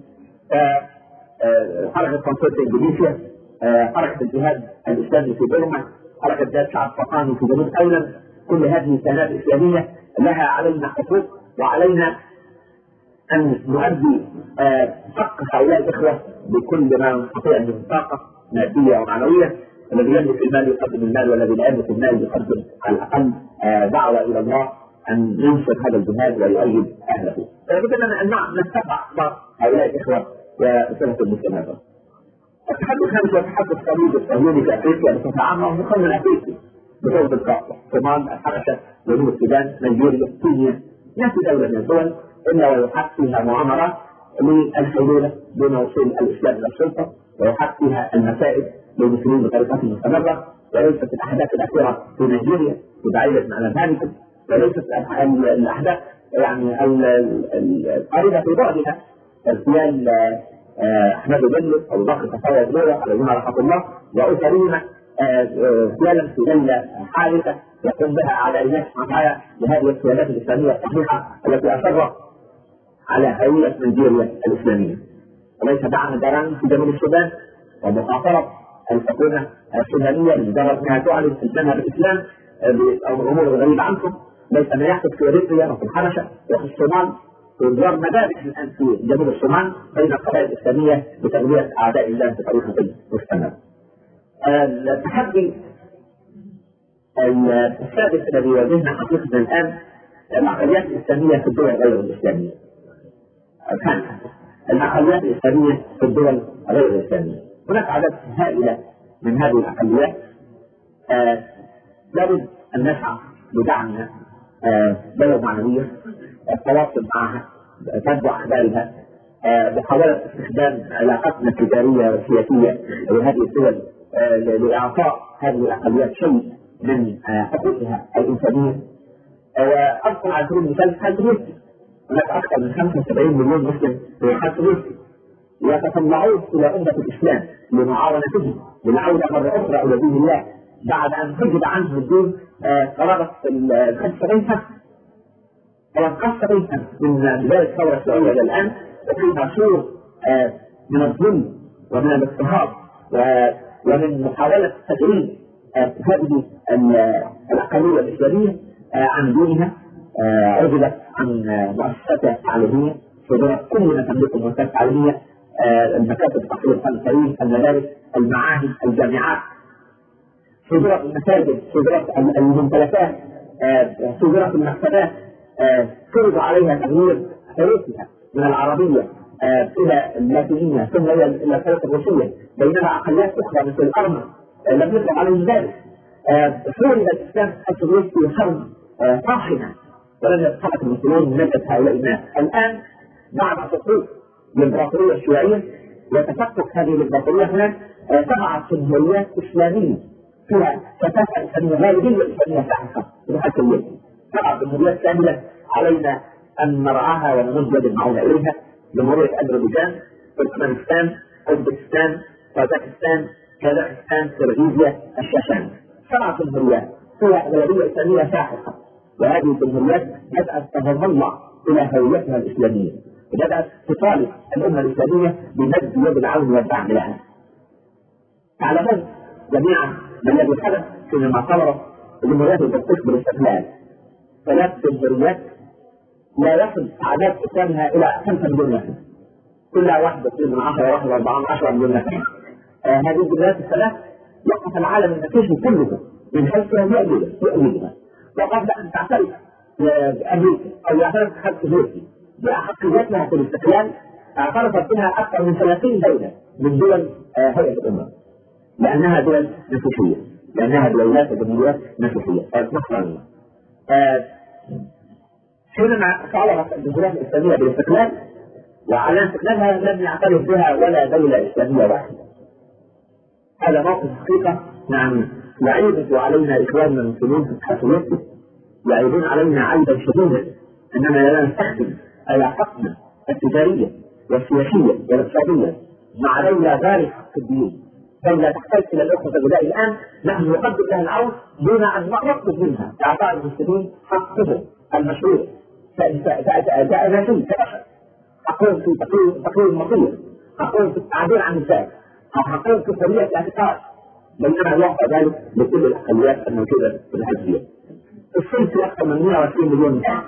Speaker 1: حركة تنصير في إندونيسيا، حركة الجهاد الإسلامي في بورما، حركة جهاد شعب فقاني في جنوب تايلاند، كل هذه الكيانات الإسلامية لها علينا حقوق وعلينا أن نؤدي حق هؤلاء الإخوة بكل ما نستطيع من طاقة مادية ومعنوية. الذي يملك المال يقدم المال، والذي لا يملك المال يقدم على الأقل دعوة إلى الله أن ينشر هذا الجهاد ويؤيد أهله. فلابد لنا أن نتبع أخبار هؤلاء الإخوة وسنة المستمرة. التحدي الخامس هو التحدي الصليبي الصهيوني في افريقيا بصفه عامه ومقام الافريقي بطولة القاهرة، صومال، الحبشه، جنوب السودان، نيجيريا، كينيا، ما في دوله من الدول الا ويحق فيها مؤامرات للحلول دون وصول الاسلام الى السلطه، ويحق فيها المسائل للمسلمين بطريقه مستمره، وليست الاحداث الاخيره في نيجيريا وبعيده عن ذلك، وليست الاحداث يعني القريبه في بعدها اغتيال احمد بن او ضخ تصور دوله عليهما رحمه الله واسرهما اغتيالا في ليله حادثه يقوم بها اعداء الله سبحانه وتعالى لهذه القيادات الاسلاميه الصحيحه التي اصرت على هويه نيجيريا الاسلاميه، وليس دعم داران في جنوب السودان ومخاطره الحكومه السودانيه لمجرد انها تعلن التزامها بالاسلام بالامور الغريبه عنكم، ليس ما يحدث في اريتريا وفي الحبشه وفي الصومال وإجراء مذابح الآن في جنوب الصومال بين القبائل الإسلامية بتغذية أعداء الله بطريقة مستمرة. التحدي السادس الذي يواجهنا حقيقة الآن العقليات الإسلامية في الدول غير الإسلامية. الخامسة العقليات الإسلامية في الدول غير الإسلامية. هناك عدد هائلة من هذه العقليات آه لابد أن نسعى لدعمها آه دولة معنوية، التواصل معها، تتبع أحبالها، محاولة استخدام علاقاتنا التجارية والسياسية لهذه الدول لإعطاء هذه الأقليات شيء من حقوقها الإنسانية. وأذكر على سبيل المثال حال روسيا، هناك أكثر من خمسة وسبعين مليون مسلم في حال روسيا يتطلعون إلى أمة الإسلام لمعاونتهم للعودة مرة أخرى إلى دين الله بعد أن حجب عنهم الدين قرابة الخمسة وسبعين سنة. وقصة بيتا من بداية الثورة السعودية إلى الآن وفي عصور آه من الظلم ومن الاضطهاد ومن محاولة تغيير آه هذه الأقلية الإسلامية آه عن دينها، آه عزلت عن مؤسساتها التعليمية، صدرت كل ما تملكه المؤسسات التعليمية، آه المكاتب تحصيل الفن الكريم، المدارس، المعاهد، الجامعات، صدرت المساجد، صدرت الممتلكات، آه صدرت المكتبات، فرض عليها تغيير حروفها من العربية آه إلى اللاتينية ثم إلى إلى الحروف الروسية، بينما عقليات أخرى مثل الأرمن آه لم يطلق عليهم ذلك. فرض الإسلام الروسي حرب طاحنة ولم يتحرك المسلمون من نجد هؤلاء الناس. الآن بعد سقوط الإمبراطورية الشيوعية وتفكك هذه الإمبراطورية هناك طلعت جمهوريات إسلامية فيها كثافة إسلامية غالبية إسلامية ساحقة بحكم طبعا جمهوريات كاملة علينا أن نرعاها ونمد بالمعونة إليها. جمهورية أذربيجان، تركمانستان، أوزبكستان، طاجكستان، كازاخستان، كيرغيزيا، الشاشان، سبع جمهوريات فيها أغلبية إسلامية ساحقة، وهذه الجمهوريات بدأت تتطلع إلى هويتها الإسلامية وبدأت تطالب الأمة الإسلامية بمد يد العون والدعم لها. تعلمون جميعا ما الذي حدث حينما صدرت الجمهوريات البرتغالية بالاستقلال. ثلاث جمهوريات لا يصل أعداد سكانها إلى خمسة مليون نسمة، كل واحدة تصير من عشرة واحد أربعة عشر مليون نسمة. آه هذه الجمهوريات الثلاث وقف العالم النتيجي كله من حيثها يؤمن يؤمنها، وقبل أن تعترف بأمريكا أو يعترف بحق روسيا بأحقيتها في الاستقلال اعترفت بها أكثر من ثلاثين دولة من دول آه هيئة الأمم، لأنها دول مسيحية، لأنها دولات وجمهوريات مسيحية. آه حينما تعرفت الجمهوريات الإسلامية بالاستقلال وعلى استقلالها لم يعترف بها ولا دولة إسلامية واحدة. هذا موقف حقيقة يعني يعيب علينا إخواننا المسلمين في الحاكمية، يعيبون علينا عيبا شديدا أننا لا نستخدم علاقتنا التجارية والسياسية والاقتصادية مع دولة غير حق الدين، دولة تحتاج إلى الأخوة الغذائي. الآن نحن نقدم لها العون دون أن نطلب منها إعطاء المسلمين حقهم المشروع كأناسي كبشر، حقهم في تقرير المصير، حقهم في التعبير عن الذات، حقهم في حرية الاعتقاد، بينما يعطى ذلك لكل الأقليات الموجودة في الحزبية. الصين في أكثر من مئة وعشرين مليون نسمة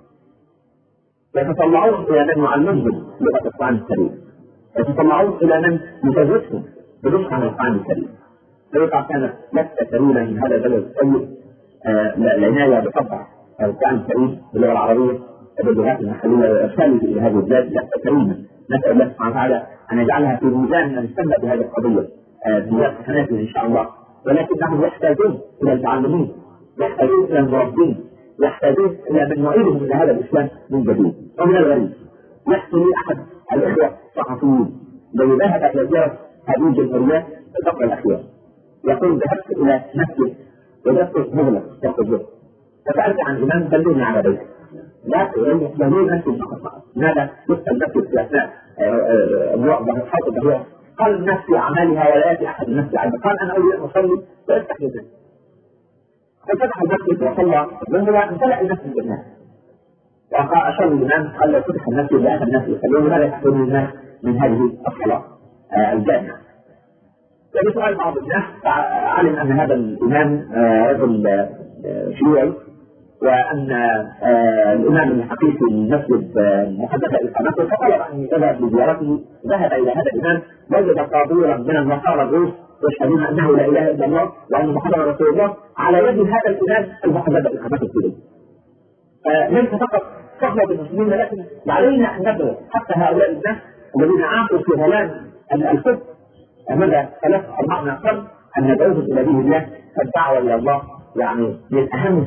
Speaker 1: يتطلعون إلى من يعلمهم لغة القرآن الكريم، يتطلعون إلى من يزودهم بنصح عن القرآن الكريم. فإذا كانت لفتة كريمة من هذا البلد الطيب العناية بطبع القرآن الكريم باللغة العربية باللغات المحلية وإرساله إلى هذه البلاد لفتة كريمة. نسأل الله سبحانه وتعالى أن يجعلها في ميزان من يهتم بهذه القضية بنيات حسناته إن شاء الله، ولكنهم يحتاجون إلى المعلمين، يحتاجون إلى المربين، يحتاجون إلى من يعيدهم إلى هذا الإسلام من جديد. ومن الغريب يحكي لي أحد الإخوة الصحفيين الذي ذهب إلى زيارة هذه الجمهوريات في الفترة الأخيرة، يقول ذهبت إلى مسجد وجدت مغلق يقول فسألت عن إمام دلوني على بيته، لا يقبلون نفس المقصة، ماذا يسأل نفسه في أثناء الوقت الحاط الظهيرة؟ قال الناس في أعمالها ولا يأتي أحد الناس عنده، قال أنا أريد أن أصلي ويفتح يده، ففتح المسجد وصلى من هو امتلأ المسجد بالناس، وأشار الإمام قال لو فتح المسجد لأهل الناس يصلون لماذا يحصلون الناس من هذه الصلاة الجامعة؟ وبسؤال بعض الناس علم أن هذا الإمام رجل شيوعي، وأن الإمام الحقيقي المسجد محدث إقامته، فطلب أن يذهب لزيارته. ذهب إلى هذا الإمام وجد طابورا من النصارى الروس يشهدون أنه لا إله إلا الله وأن محمدا رسول الله على يد هذا الإمام المحدث إقامته السوري. ليس فقط صحوة المسلمين، ولكن علينا أن ندعو حتى هؤلاء الناس الذين عاشوا في ظلام الكفر مدى ثلاث أربع قرن أن ندعوهم إلى دين الله. الدعوة إلى الله يعني من أهم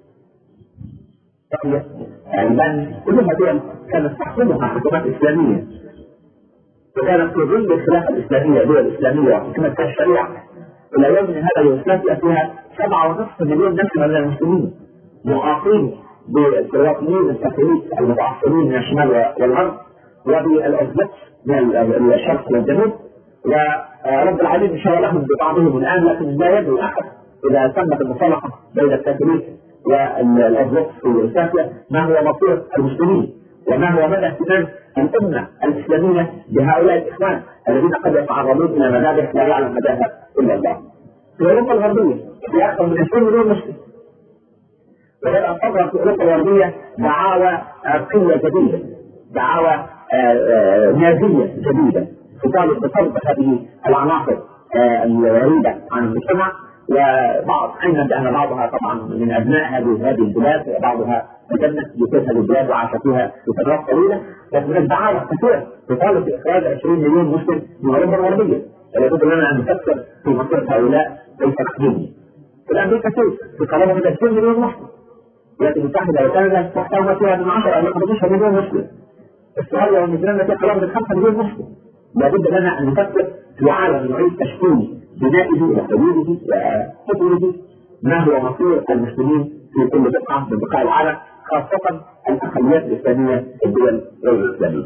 Speaker 1: لأن كلها دول كانت تحكمها حكومات إسلامية، وكانت في ظل الخلافة الإسلامية دول إسلامية وحكمت الشريعة. إلى يومنا هذا يوغوسلافيا فيها سبعة ونصف مليون نسمة من المسلمين معاقين بالبريطانيين الكاثوليك المتعصبين من الشمال والغرب، وبالأرثوذكس من الشرق والجنوب، ورب العالمين شغلهم ببعضهم الآن، لكن لا يدري أحد إذا تمت المصالحة بين الكاثوليك والأرثوذكس في يوغوسلافيا ما هو مصير المسلمين، وما هو مدى اهتمام الأمة الإسلامية بهؤلاء الإخوان الذين قد يتعرضون إلى مذابح لا يعلم مداها إلا الله. في أوروبا الغربية في أكثر من عشرين مليون مسلم، وبدأ تظهر في أوروبا الغربية دعاوى عرقية جديدة، دعاوى نازية جديدة تطالب بطرد هذه العناصر الغريبة عن المجتمع. وبعض علما بأن بعضها طبعا من أبناء هذه هذه البلاد، وبعضها تجنت بتلك البلاد وعاش فيها فترات طويلة، لكن الدعاوى كثيرة تطالب بإخراج عشرين مليون مسلم من أوروبا الغربية. فلابد لنا أن نفكر في مصير هؤلاء ليس محدودين. في الأمريكا في قرابة من عشرين مليون مسلم، الولايات المتحدة وكندا تحتوي فيها من عشرة إلى خمستاشر مليون مسلم، استراليا ونيوزيلندا فيها قرابة من خمسة مليون مسلم. لابد لنا أن نفكر في عالم يعيد تشكيل بنائه وحدوده وحدوده ما هو مصير المسلمين في كل بقعة من بقاع العالم، خاصة الأقليات الإسلامية في الدول غير الإسلامية.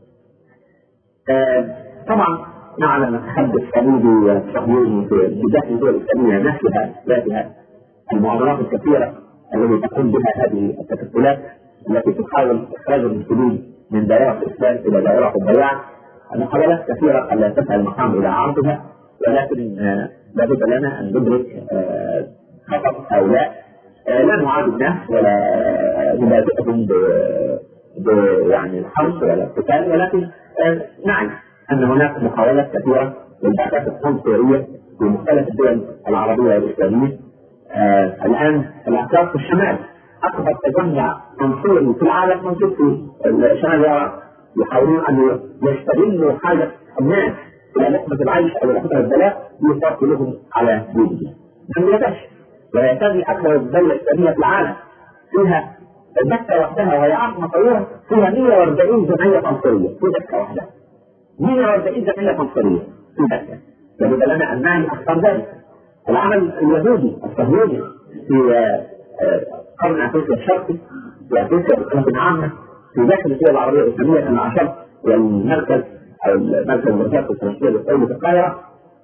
Speaker 1: آه طبعا نعلم التحدي الصليبي والصهيوني في داخل الدول الإسلامية نفسها ذاتها المؤامرات الكثيرة التي تقوم بها هذه التكتلات التي تحاول إخراج المسلمين من دائرة الإسلام إلى دائرة الضياع. محاولات كثيرة قد لا تسعى المقام إلى عرضها، ولكن آه لابد لنا أن ندرك آه خطر هؤلاء. آه لا نعاد الناس ولا نبادئهم ب يعني الحرب ولا القتال، ولكن آه نعرف أن هناك محاولات كثيرة للبعثات العنصرية في مختلف الدول العربية والإسلامية. آه الآن الأحزاب في الشمال أكبر تجمع عنصري في العالم موجود في شمال العراق، يحاولون أن يستغلوا حاجة الناس إلى لقمة العيش أو لقمة البلاء ليقاتلوهم على دينهم. لم يدش ويتغي أكبر الدولة الإسلامية في العالم فيها دكة وحدها وهي عاصمة صغيرة فيها مئة وأربعين جمعية عنصرية في دكة واحدة، مئة وأربعين جمعية عنصرية في دكة. لابد لنا أن نعي أكثر ذلك. العمل اليهودي الصهيوني في قرن أفريقيا الشرقي وأفريقيا بصفة عامة في داخل الدول العربية الإسلامية كما أشرت، والمركز أو المركز المركز التنسيقي للدولة في القاهرة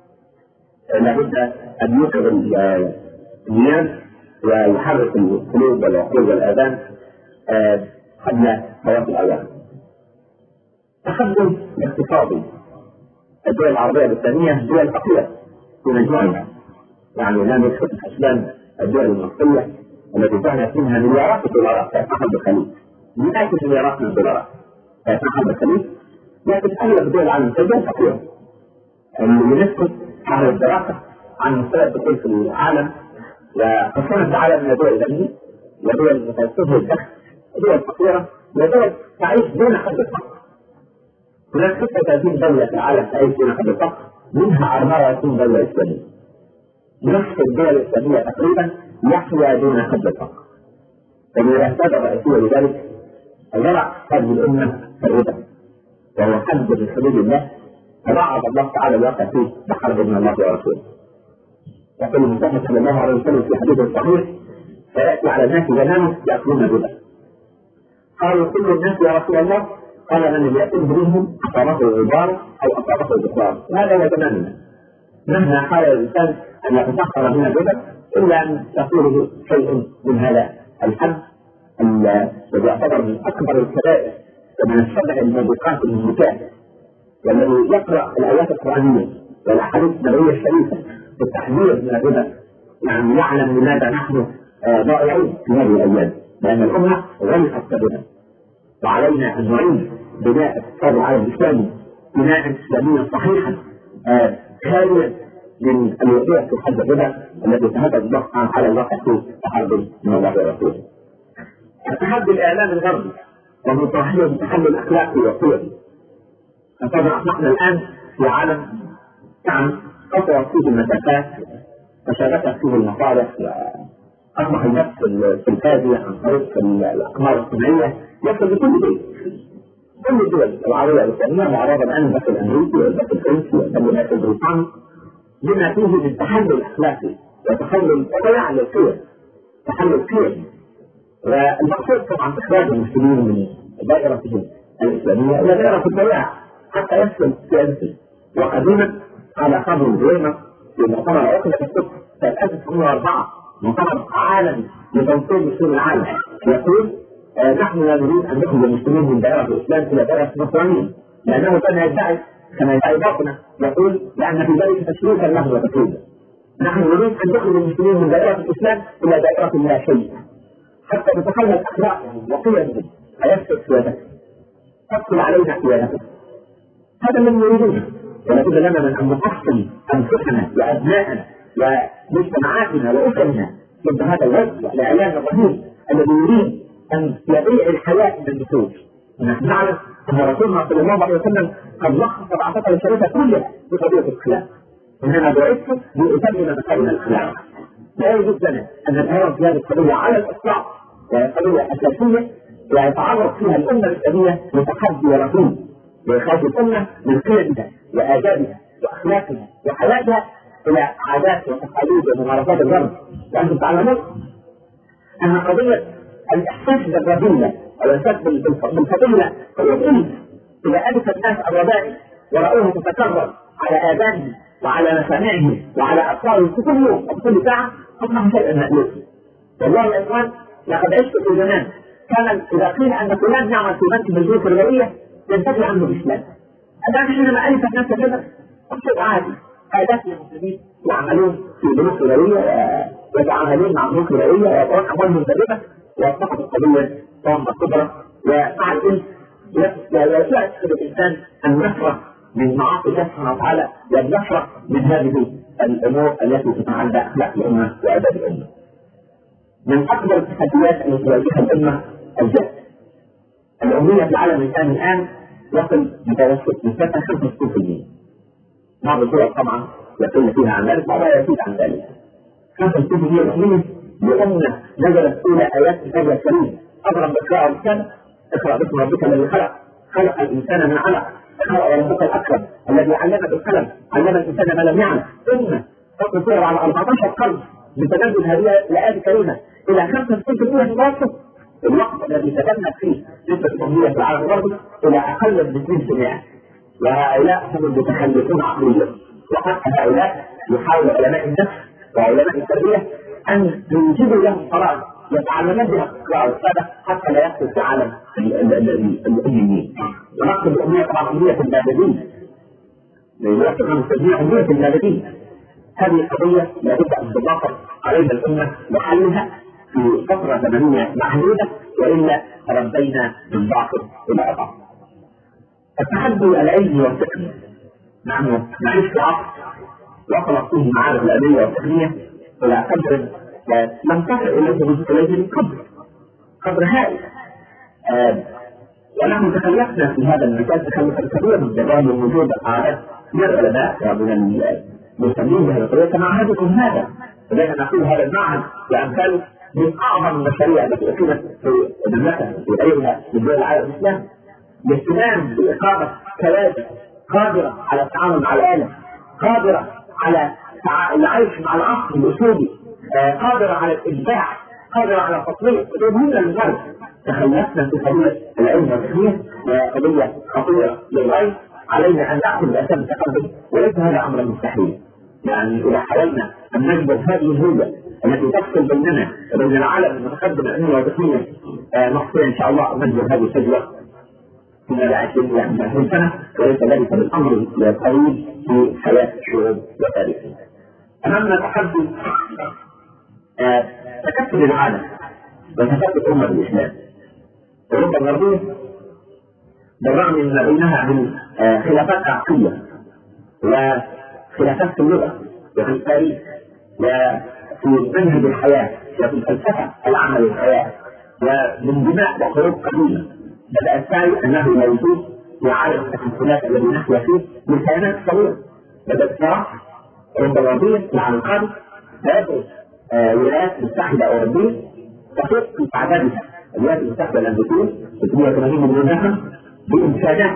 Speaker 1: لابد أن يوقظ الناس ويحرك القلوب والعقول والآذان قبل فوات الأوان. التقدم الاقتصادي الدول العربية الإسلامية دول فقيرة في مجموعها، يعني لم يدخل الإسلام الدول المصرية التي تعنى منها مليارات الدولارات في حرب الخليج، مئات المليارات من الدولارات في حرب الخليج، لكن أغلب دول العالم تدول فقيرة. اليونسكو حول الدراسة عن مستوى الدخول في العالم وقسمت العالم إلى دول غنية ودول متوسطة الدخل ودول فقيرة ودول تعيش دون حد الفقر. هناك ستة وثلاثين دولة في العالم تعيش فيها قبل الفقر، منها أربعة وعشرين دولة إسلامية. نصف الدول الإسلامية تقريبا يحيا دون حد الفقر. ومن الأسباب الرئيسية لذلك زرع هذه الأمة الربا، وهو حد من حدود الله فبعض الله تعالى الواقع فيه بحرب من الله ورسوله. يقول المصطفى صلى الله عليه وسلم في حديث صحيح: سيأتي على الناس زمان يأكلون الربا. قالوا كل الناس يا رسول الله؟ قال: من يأكل منهم أصابته الغبار أو أصابته الإخبار. وهذا هو زماننا، مهما حاول الإنسان أن يتسخر من الربا إلا أن يصيره شيء من هذا الحد الذي يعتبر من أكبر الكبائر ومن السبع الموبقات المهلكات، والذي يقرأ الآيات القرآنية والأحاديث النبوية الشريفة بالتحذير من الربا يعني يعلم لماذا نحن ضائعين في هذه الأيام، لأن الأمة غلقت بالربا، وعلينا أن نعيد بناء اقتصاد العالم الإسلامي بناء إسلاميا صحيحا خاليا من الوقوع في حد الربا الذي تهدد الله على الواقع فيه تحرر من الله ورسوله. التحدي الإعلام الغربي ومطاحية التحلي الأخلاقي والقيمي. فطبعا نحن الآن في عالم نعم قطعت فيه المسافات وشبكت فيه المصالح، وأصبح النفس التلفازي عن طريق الأقمار الصناعية يصل لكل بيت. كل الدول العربية الإسلامية معرضة الآن البث الأمريكي والبث الفرنسي والبث البريطاني بما فيه من التحلل الأخلاقي وتحلل وضياع للقيم، تحلل القيم. والمقصود طبعا إخراج المسلمين من دائرتهم الإسلامية إلى دائرة الضياع حتى يصل سياسي. وقديما على قبل الجوينة في مؤتمر عقدة الصبح سنة ألف وتسعمائة وأربعة مؤتمر عالمي لتنظيم مسلم العالم يقول: آه نحن لا نريد أن نخرج المسلمين من دائرة الإسلام إلى دائرة النصرانية، لأنه كان يدعي كما يدعي باطنة يقول لأن في ذلك تشريكا له وتقليدا. نحن نريد أن نخرج المسلمين من دائرة الإسلام إلى دائرة لا شيء حتى تتخلى أخلاقهم وقيمهم فيسقط سيادته، تدخل علينا سيادته. هذا من يريدونه، ولابد لنا من أن نحصن أنفسنا وأبنائنا ومجتمعاتنا وأسرنا ضد هذا الوجه والإعلان الرهيب الذي يريد أن يبيع الحياة من النفوس. ونحن نعرف أن رسولنا صلى الله عليه وسلم قد لخص بعثته الشريفة كلها في قضية الأخلاق، إنما بعثت لأتمم مكارم الأخلاق. لا يجوز لنا أن نتهاون في هذه القضية على الإطلاق، وهي قضية أساسية ويتعرض فيها الأمة الإسلامية لتحدي رهيب لإخراج الأمة من قيمها وآدابها وأخلاقها وحياتها إلى عادات وتقاليد وممارسات الغرب. وأنتم تعلمون أن قضية الإحساس بالرذيلة أو الإحساس بالفضيلة يقل إذا ألف الناس الرذائل ورأوها تتكرر على آذانهم وعلى مسامعهم وعلى أبصارهم في كل يوم وكل ساعة أصبح شيئا مألوفا. والله يا إخوان لقد عشت في زمان كان إذا قيل أن فلان يعمل في منصب البنوك الربوية ينتفي عنه الإسلام. الآن حينما ألف الناس كذا أصبح عادي. آلاف المسلمين يعملون في بنوك ربوية ويتعاملون مع بنوك ربوية ويتوقع عنهم الربا وأصبحت القضية طامة كبرى. ومع العلم لا يسعد الإنسان أن يفرح من معاصي الله سبحانه وتعالى وأن يفرح من هذه الأمور التي تتعدى أخلاق الأمة وآداب الأمة. من أكبر التحديات التي تواجهها الأمة الجهل. الأمية في العالم الإنساني الآن يصل متوسط نسبتها خمسة وستين بالمئة. بعض الدول طبعا يقل فيها عن ذلك، بعضها يزيد عن ذلك. خمسة وستين بالمئة الأمية لأمة نزلت أولى آيات الكتاب الكريم: أضرب بقراءة الكتاب، اقرأ باسم ربك الذي خلق، خلق الإنسان من علق، اقرأ وربك الأكرم الذي علم بالقلم، علم الإنسان ما لم يعلم. ثم تصل على أربعة عشر قرن بتنزل هذه الآيات الكريمة إلى خمسة وستين بالمئة في المتوسط. الوقت الذي تدنت فيه نسبة الأمية في العالم الغربي إلى أقل من اثنين بالمئة. وهؤلاء هم المتخلفون عقليا، وحتى هؤلاء يحاول علماء النفس وعلماء التربية أن يوجدوا لهم قرار يتعلمون بها القراءة والكتابة حتى لا يدخل في عالم الأميين. ونقصد الأمية طبعا أمية البادئين، يأخذ أمية أمية البادئين. هذه القضية لابد أن تضاف علينا الأمة لحلها في فترة زمنية محدودة، وإلا ردينا من ضعف إلى أضعف. التحدي العلمي والتقني. نحن نعيش في عصر وصلت فيه المعارف العلمية والتقنية إلى قدر لم تصل إليه من قبل، قدر هائل. آه ونحن تخلفنا في هذا المجال تخلفا كبيرا جدا من وجود عدد من العلماء ومن المسلمين بهذه الطريقه معهدكم هذا. ولكن نقول هذا المعهد بامثاله من اعظم المشاريع التي اقيمت في المملكه وغيرها من دول العالم الاسلامي، الاهتمام باقامه كوادر قادره على التعامل مع العالم، قادره على العيش مع العصر الاسلوبي، قادره على الابداع، قادره على التطوير. مهمه للغرب. تخلفنا في قضيه العلم والتقنيه وقضيه خطيره للغايه، علينا ان ناخذ باسباب التقدم، وليس هذا امرا مستحيل. يعني اذا حاولنا ان نجبر هذه الهويه التي تفصل بيننا وبين العالم المتقدم علميا وتقنيا، نستطيع ان شاء الله ان نجبر هذه الفجوه في عشرين الى ثلاثين سنه، وليس ذلك بالامر الطويل في حياه الشعوب وتاريخها. امامنا تحدي تكتل العالم وتكتل امه الاسلام. اوروبا الغربيه بالرغم من ما بينها من خلافات عقليه وخلافات في اللغه وفي التاريخ وفي منهج الحياه وفي الفلسفه العامه للحياه ومن دماء وحروب قديمه، بدا السعي انه موجود في عالم التحولات الذي نحيا فيه من كيانات صغيره. بدات ترى اوروبا الغربيه في العام القادم تدرس الولايات المتحده الاوروبيه تفوق في تعدادها الولايات المتحده الامريكيه ستمائة وثمانين مليون نسمه بامكانات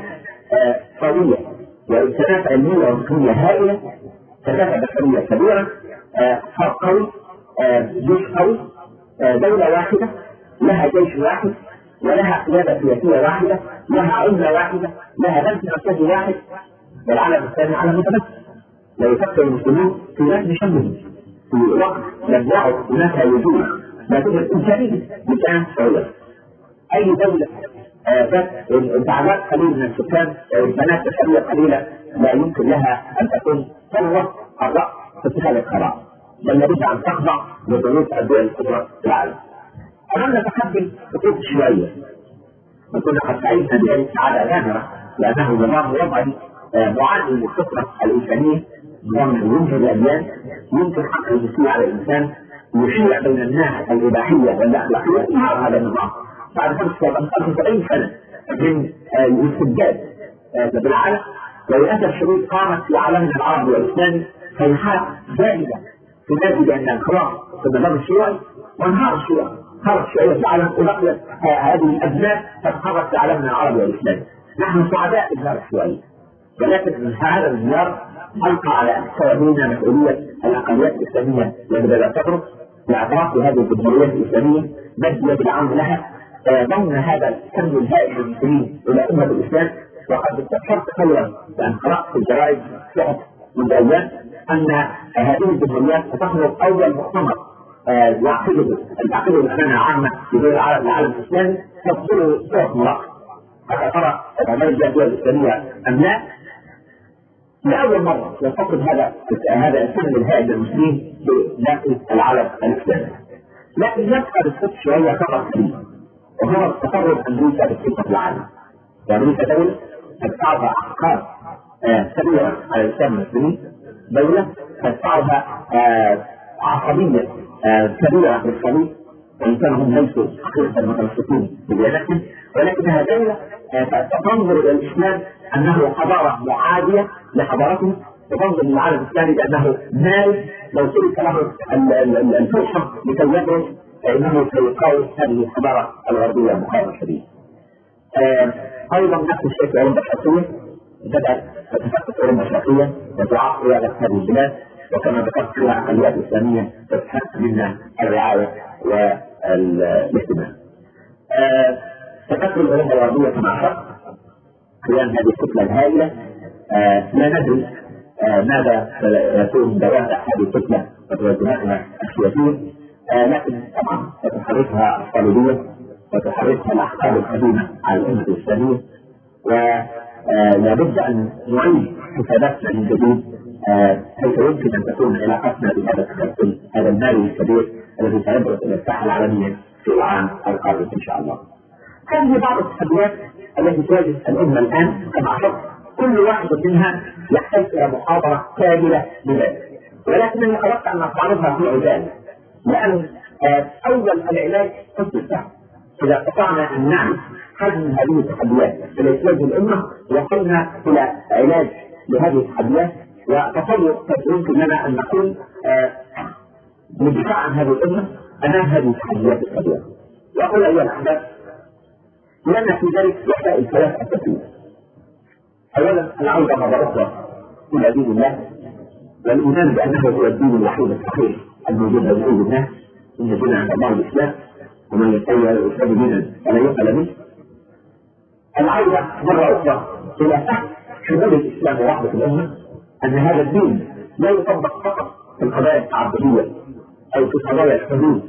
Speaker 1: قويه وامكانات علميه وتقنيه هائله، ثقافه بشريه كبيره، فرق قوي، جيش قوي، دوله واحده لها جيش واحد ولها قياده سياسيه واحده، لها عمله واحده، لها بنك مركزي واحد. والعالم الثاني عالم متمسك لا يفكر المسلمون في ناس مشبهه في وقت لم يعد هناك وجود ما توجد امكانيه لكان صغير. اي دوله ذات تعداد قليل من السكان وامكانات بشريه قليله لا يمكن لها ان تكون ثروه الراس في اتخاذ القرار، بل لابد ان تخضع لضغوط الدول الكبرى في العالم. امامنا تحدي خطوط الشيوعيه، وكنا قد سعيدنا بهذه السعاده غامره لانه نظام وضعي معادل للفطره الانسانيه، نظام ينشر الاديان، يمكن حق الجنسيه على الانسان، يشيع بين الناس الاباحيه والاخلاقيه مع هذا النظام. بعد خمسة وسبعين سنه من الاستبداد بالعالم وللاسف شديد قامت في عالمنا العربي والاسلامي صيحات زائده تنادي بان انقراض في النظام الشيوعي وانهار الشيوعي، انهار الشيوعيه في العالم ولقيت هذه الابناء تنهارت في عالمنا العربي والاسلامي. نحن سعداء بانهار الشيوعيه، ولكن من هذا الانهيار ألقى على أكثرنا مسؤولية الأقليات الإسلامية التي بدأت تخرج لاعتراف بهذه الجمهورية الإسلامية، مد يد العون لها ضمن هذا الكم الهائل من المسلمين إلى أمة الإسلام. وقد استبشرت خيرا بأن قرأت في الجرائد صحف منذ أيام أن هذه الجمهوريات ستخرج أول مؤتمر يعقده تعقده الأمانة العامة في دول العالم الإسلامي تفصله صوت مراقب. حتى ترى الأمريكا الدول الإسلامية أم لا؟ لأول مرة يفقد هذا هذا السن الهائل للمسلمين بداخل العالم الإسلامي. لكن يبقى بالصدق شوية فقط قليل، وهو تقرب أمريكا بالسلطة في العالم. وأمريكا دولة تدفعها أفكار كبيرة على الإسلام المسلمين، دولة تدفعها عصبية كبيرة للصليب، وإن كانوا هم ليسوا حقيقة متمسكين بديانتهم، ولكنها دولة تنظر إلى الإسلام أنه حضارة معادية لحضارته، وتنظر للعالم الإسلامي بأنه مال لو ترك له الفرصة لكي يدرس فإنه سيقاوم هذه الحضارة الغربية مقاومة شديدة. أيضا نفس الشيء في أوروبا الشرقية، بدأت تتفتت أوروبا الشرقية وتعاق قيادة هذه البلاد، وكما ذكرت فيها أقليات إسلامية تستحق منا الرعاية والاهتمام. تكتل أوروبا الغربية كما أشرت قيام هذه الكتلة الهائلة، آه لا ندري آه ماذا سيكون دوافع هذه الكتلة وتوجهاتها السياسية، آه لكن طبعا ستحركها الصليبية وتحركها الأحقاد القديمة على الأمة الإسلامية، ولابد أن نعيد حساباتنا من جديد كيف يمكن أن تكون علاقتنا بهذا التكتل هذا المال الكبير الذي سيبرز إلى الساحة العالمية في العام القادم إن شاء الله. هذه بعض التحديات التي تواجه الأمة الآن كما أشرت، كل واحد منها يحتاج إلى محاضرة كاملة لذلك، ولكنني أردت أن أستعرضها في عجالة، لأن أول العلاج حسن الفهم. إذا استطعنا أن نعرف حجم هذه التحديات التي تواجه الامه، وصلنا الى علاج لهذه التحديات، وتصور يمكن لنا ان نكون للدفاع عن هذه الامه امام هذه التحديات الكبيره. واقول ايها الاحباب لنا في ذلك وسائل ثلاث اساسيه. اولا العوده مره اخرى الى دين الله، والايمان بانه هو الدين الوحيد الصحيح الموجود بين ايدي الناس، ان الدين عند الله الاسلام، ومن يتبع الاسلام دينا فلا يقبل منه. العوده مره اخرى الى فهم حدود الاسلام ووحده الامه، ان هذا الدين لا يطبق فقط في القضايا التعبديه او في قضايا الحدود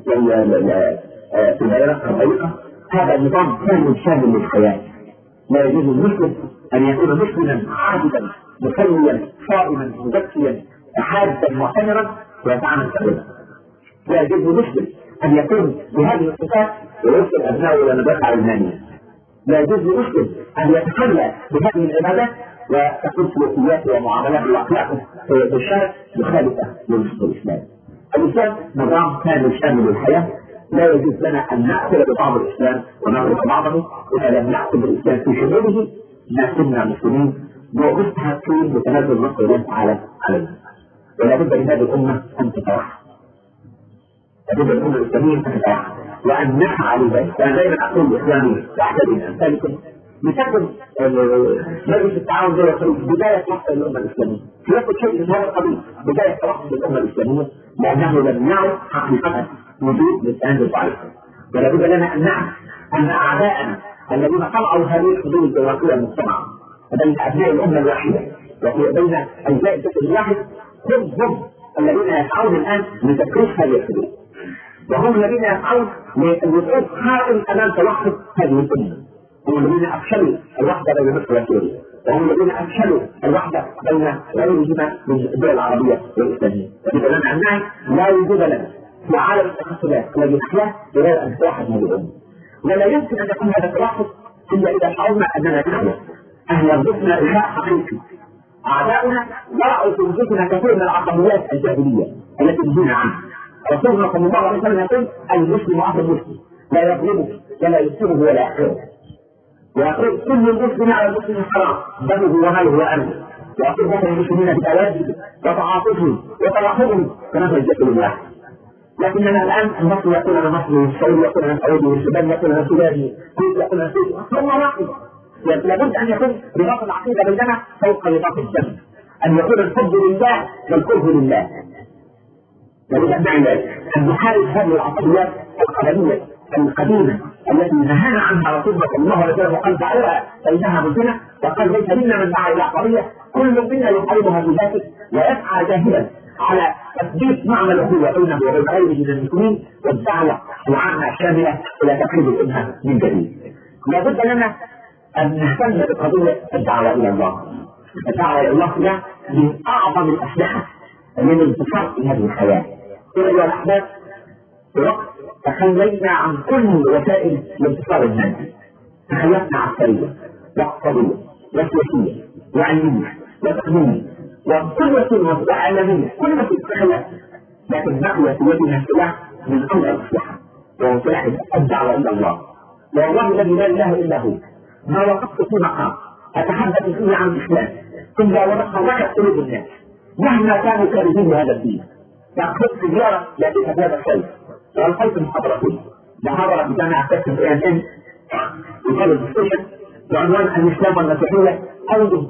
Speaker 1: في الدائره الضيقه، هذا نظام كامل شامل للحياه. لا يجوز للمسلم ان يكون مسلما عابدا مصليا صائما مزكيا حادا معتمرا ويتعامل كذلك. لا يجوز للمسلم ان يكون بهذه الصفات ويرسل ابنائه الى المدرسه العلمانيه. لا يجوز للمسلم ان يتخلى بهذه العبادات وتكون سلوكياته ومعاملاته واخلاقه في الشارع مخالفه للنصوص الاسلام. الاسلام نظام كامل شامل للحياه، لا يجوز لنا ان ناخذ ببعض الاسلام ونترك بعضه، واذا لم ناخذ الاسلام في شموله ما كنا مسلمين ومستحقين بتنازل نصر الله تعالى علينا. ولا بد لهذه الامه ان تتوحد. لا بد للامه الاسلاميه ان تتوحد وان نفعل ذلك. انا دائما اقول لاسلامي واحد من امثالكم لتكن مجلس التعاون ده بدايه وحده الامه الاسلاميه. ياخذ شيء من هذا القبيل بدايه وحده الامه الاسلاميه، لانه لم يعد حقيقه وجود للتهدد الضعيف. ولا بد لنا ان نعرف ان اعداءنا الذين طلعوا هذه الحدود الجغرافيه المجتمع بين ابناء الامه الواحده وبين اجزاء الجسد الواحد هم هم الذين يسعون الان لتكريس هذه الحدود، وهم الذين يسعون للوقوف قائم امام توحد هذه الامه. هم الذين افشلوا الوحده بين مصر وسوريا، وهم الذين افشلوا الوحده بين غيرهما من الدول العربيه والاسلاميه. اذا لنا ان نعي لا وجود لنا في عالم التحصلات الذي نحياه بغير ان توحد هذه الامه. ولا يمكن ان يكون هذا التوحد الا اذا شعرنا اننا نحيا، ان يربطنا رجاء حقيقي. اعداؤنا ضرعوا في وجودنا كثير من العصبيات الجاهليه التي نهينا عنها. رسولنا صلى الله عليه وسلم يقول المسلم اخو المسلم، لا يظلمه ولا يسلمه ولا يحقره. ويقول كل المسلم على المسلم حرام دمه وماله وامنه. ويقول مثل المسلمين بتواجد وتعاطفهم وتراحمهم كمثل الجسد الواحد. لكننا الان المصري يقول انا مصري، والسعودي يقول انا سعودي، والسوداني يقول انا سوداني، كل يقول انا سوري، ثم واحد. لابد ان يكون رباط العقيده بيننا فوق رباط الدم، ان يكون الحب لله والكره لله. لابد ان نعي ان نحارب هذه العصبيات القبليه القديمه التي نهانا عنها رسولنا صلى الله عليه وسلم وقال دعوها فانها منتنه، وقال ليس منا من دعا الى قضيه كل منا يحاربها بذاته ويسعى جاهلا على تثبيت معنى الاخوه بينه وبين غيره من المسلمين والدعوه العامه الشامله الى تقريب الامه من جديد. لابد لنا ان نهتم بقضيه الدعوه الى الله. الدعوه الى الله هي من اعظم الاسلحه للانتصار في هذه الحياه. ايها الاحباب، في وقت تخلينا عن كل وسائل الانتصار المادي، تخلينا عسكريه واقتصاديه وسياسيه وعلميه وتقنيه وكل وسيله وعالميه، كل وسيله تخلينا، لكن بقي في يدنا سلاح من امر الاسلحه، وهو سلاح الدعوه الى الله. والله الذي لا اله الا هو ما وقفت في مقام اتحدث فيه عن الاسلام الا وتحركت قلوب الناس مهما كانوا كارهين لهذا الدين. يقصد زياره ياتيك في هذا الشيء والقيت محاضرتين محاضره بجامعه تكساس اي ان ان وكانت ديسكشن بعنوان الاسلام والمسيحيه اوجه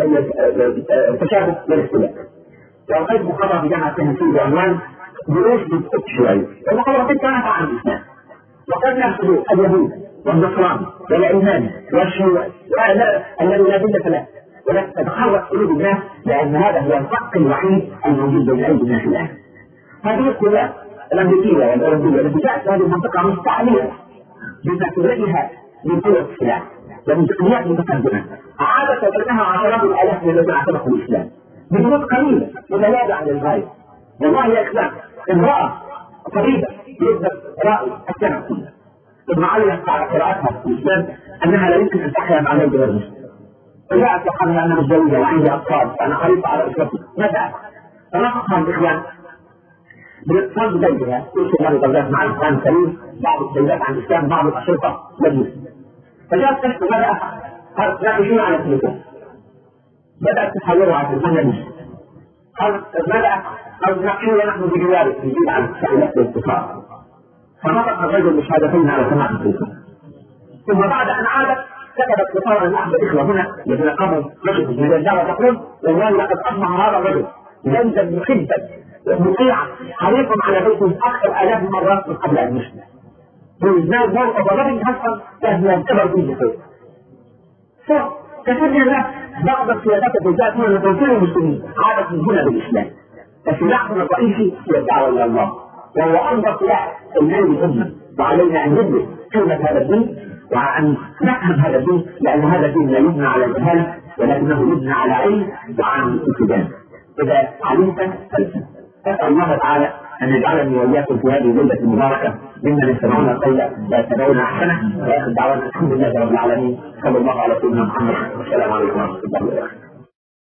Speaker 1: التشابه والاختلاف. والقيت محاضره بجامعه تنسيق بعنوان دروس بالقدس شويه. المحاضرتين كانت عن الاسلام، وكان يحصل اليهود والنصراني والعلماني والشيوعي الذي لا دين له، ولكن تتحرك قلوب الناس لان هذا هو الحق الوحيد الموجود بين ايدي الناس الان. هذه القوات الامريكيه والاوروبيه التي جاءت هذه المنطقه مستعمره بتكوينها من قوه السلاح ومن تقنيات متقدمه عادت وبينها عشرات الالاف من الذين اعتنقوا الاسلام بجنود قليله متواضعه للغايه. والله يا اخوان، امراه طبيبه يثبت راي السنه كلها ثم علقت على قراءتها في الاسلام انها لا يمكن ان تحيا مع زوج غير مسلم. فجاءت وقالها انا متزوجه وعندي اطفال فانا خليفه على اسرتي. ماذا؟ رفضها الاخوان بالاتصال بزوجها، كل شيء هذه درجات مع القران الكريم، بعض السيدات عن الاسلام، بعض الاشرطه لم يسلم. فجاءت تحت بدأ ناقشين على التليفون، بدأت تحاوروا على التليفون نمشي، بدأ أو نحن ونحن بجواره نجيب عن التساؤلات والاتصال، فنطق الرجل بشهادتين على سماع التليفون. ثم بعد أن عادت كتبت اتصالا لأحد الإخوة هنا الذين قاموا نشرة الجزائر تقول والله لقد أصبح هذا الرجل جندا محبا مطيعا حريصا على بيته أكثر آلاف المرات من قبل أن يسلم. وإزاي مرتبط الرجل أصلا لازم يعتبر به خير. فكثير من الناس بعض السياسات الجزائر من توفير المسلمين عادت من هنا بالإسلام. فسلاحنا الرئيسي هي الدعوة إلى الله، وهو أنظر سلاح المال الأمة، وعلينا أن ندرك قيمة هذا الدين وأن نفهم هذا الدين، لأن هذا الدين لا يبنى على الجهل ولكنه يبنى على علم وعن الالتزام. إذا علمت فلسفة. أسأل الله تعالى أن يجعلني وإياكم في هذه الليلة المباركة ممن يستمعون القول ويتبعون أحسنه، وآخر دعوانا الحمد لله رب العالمين، صلى الله على سيدنا محمد، والسلام عليكم ورحمة الله وبركاته.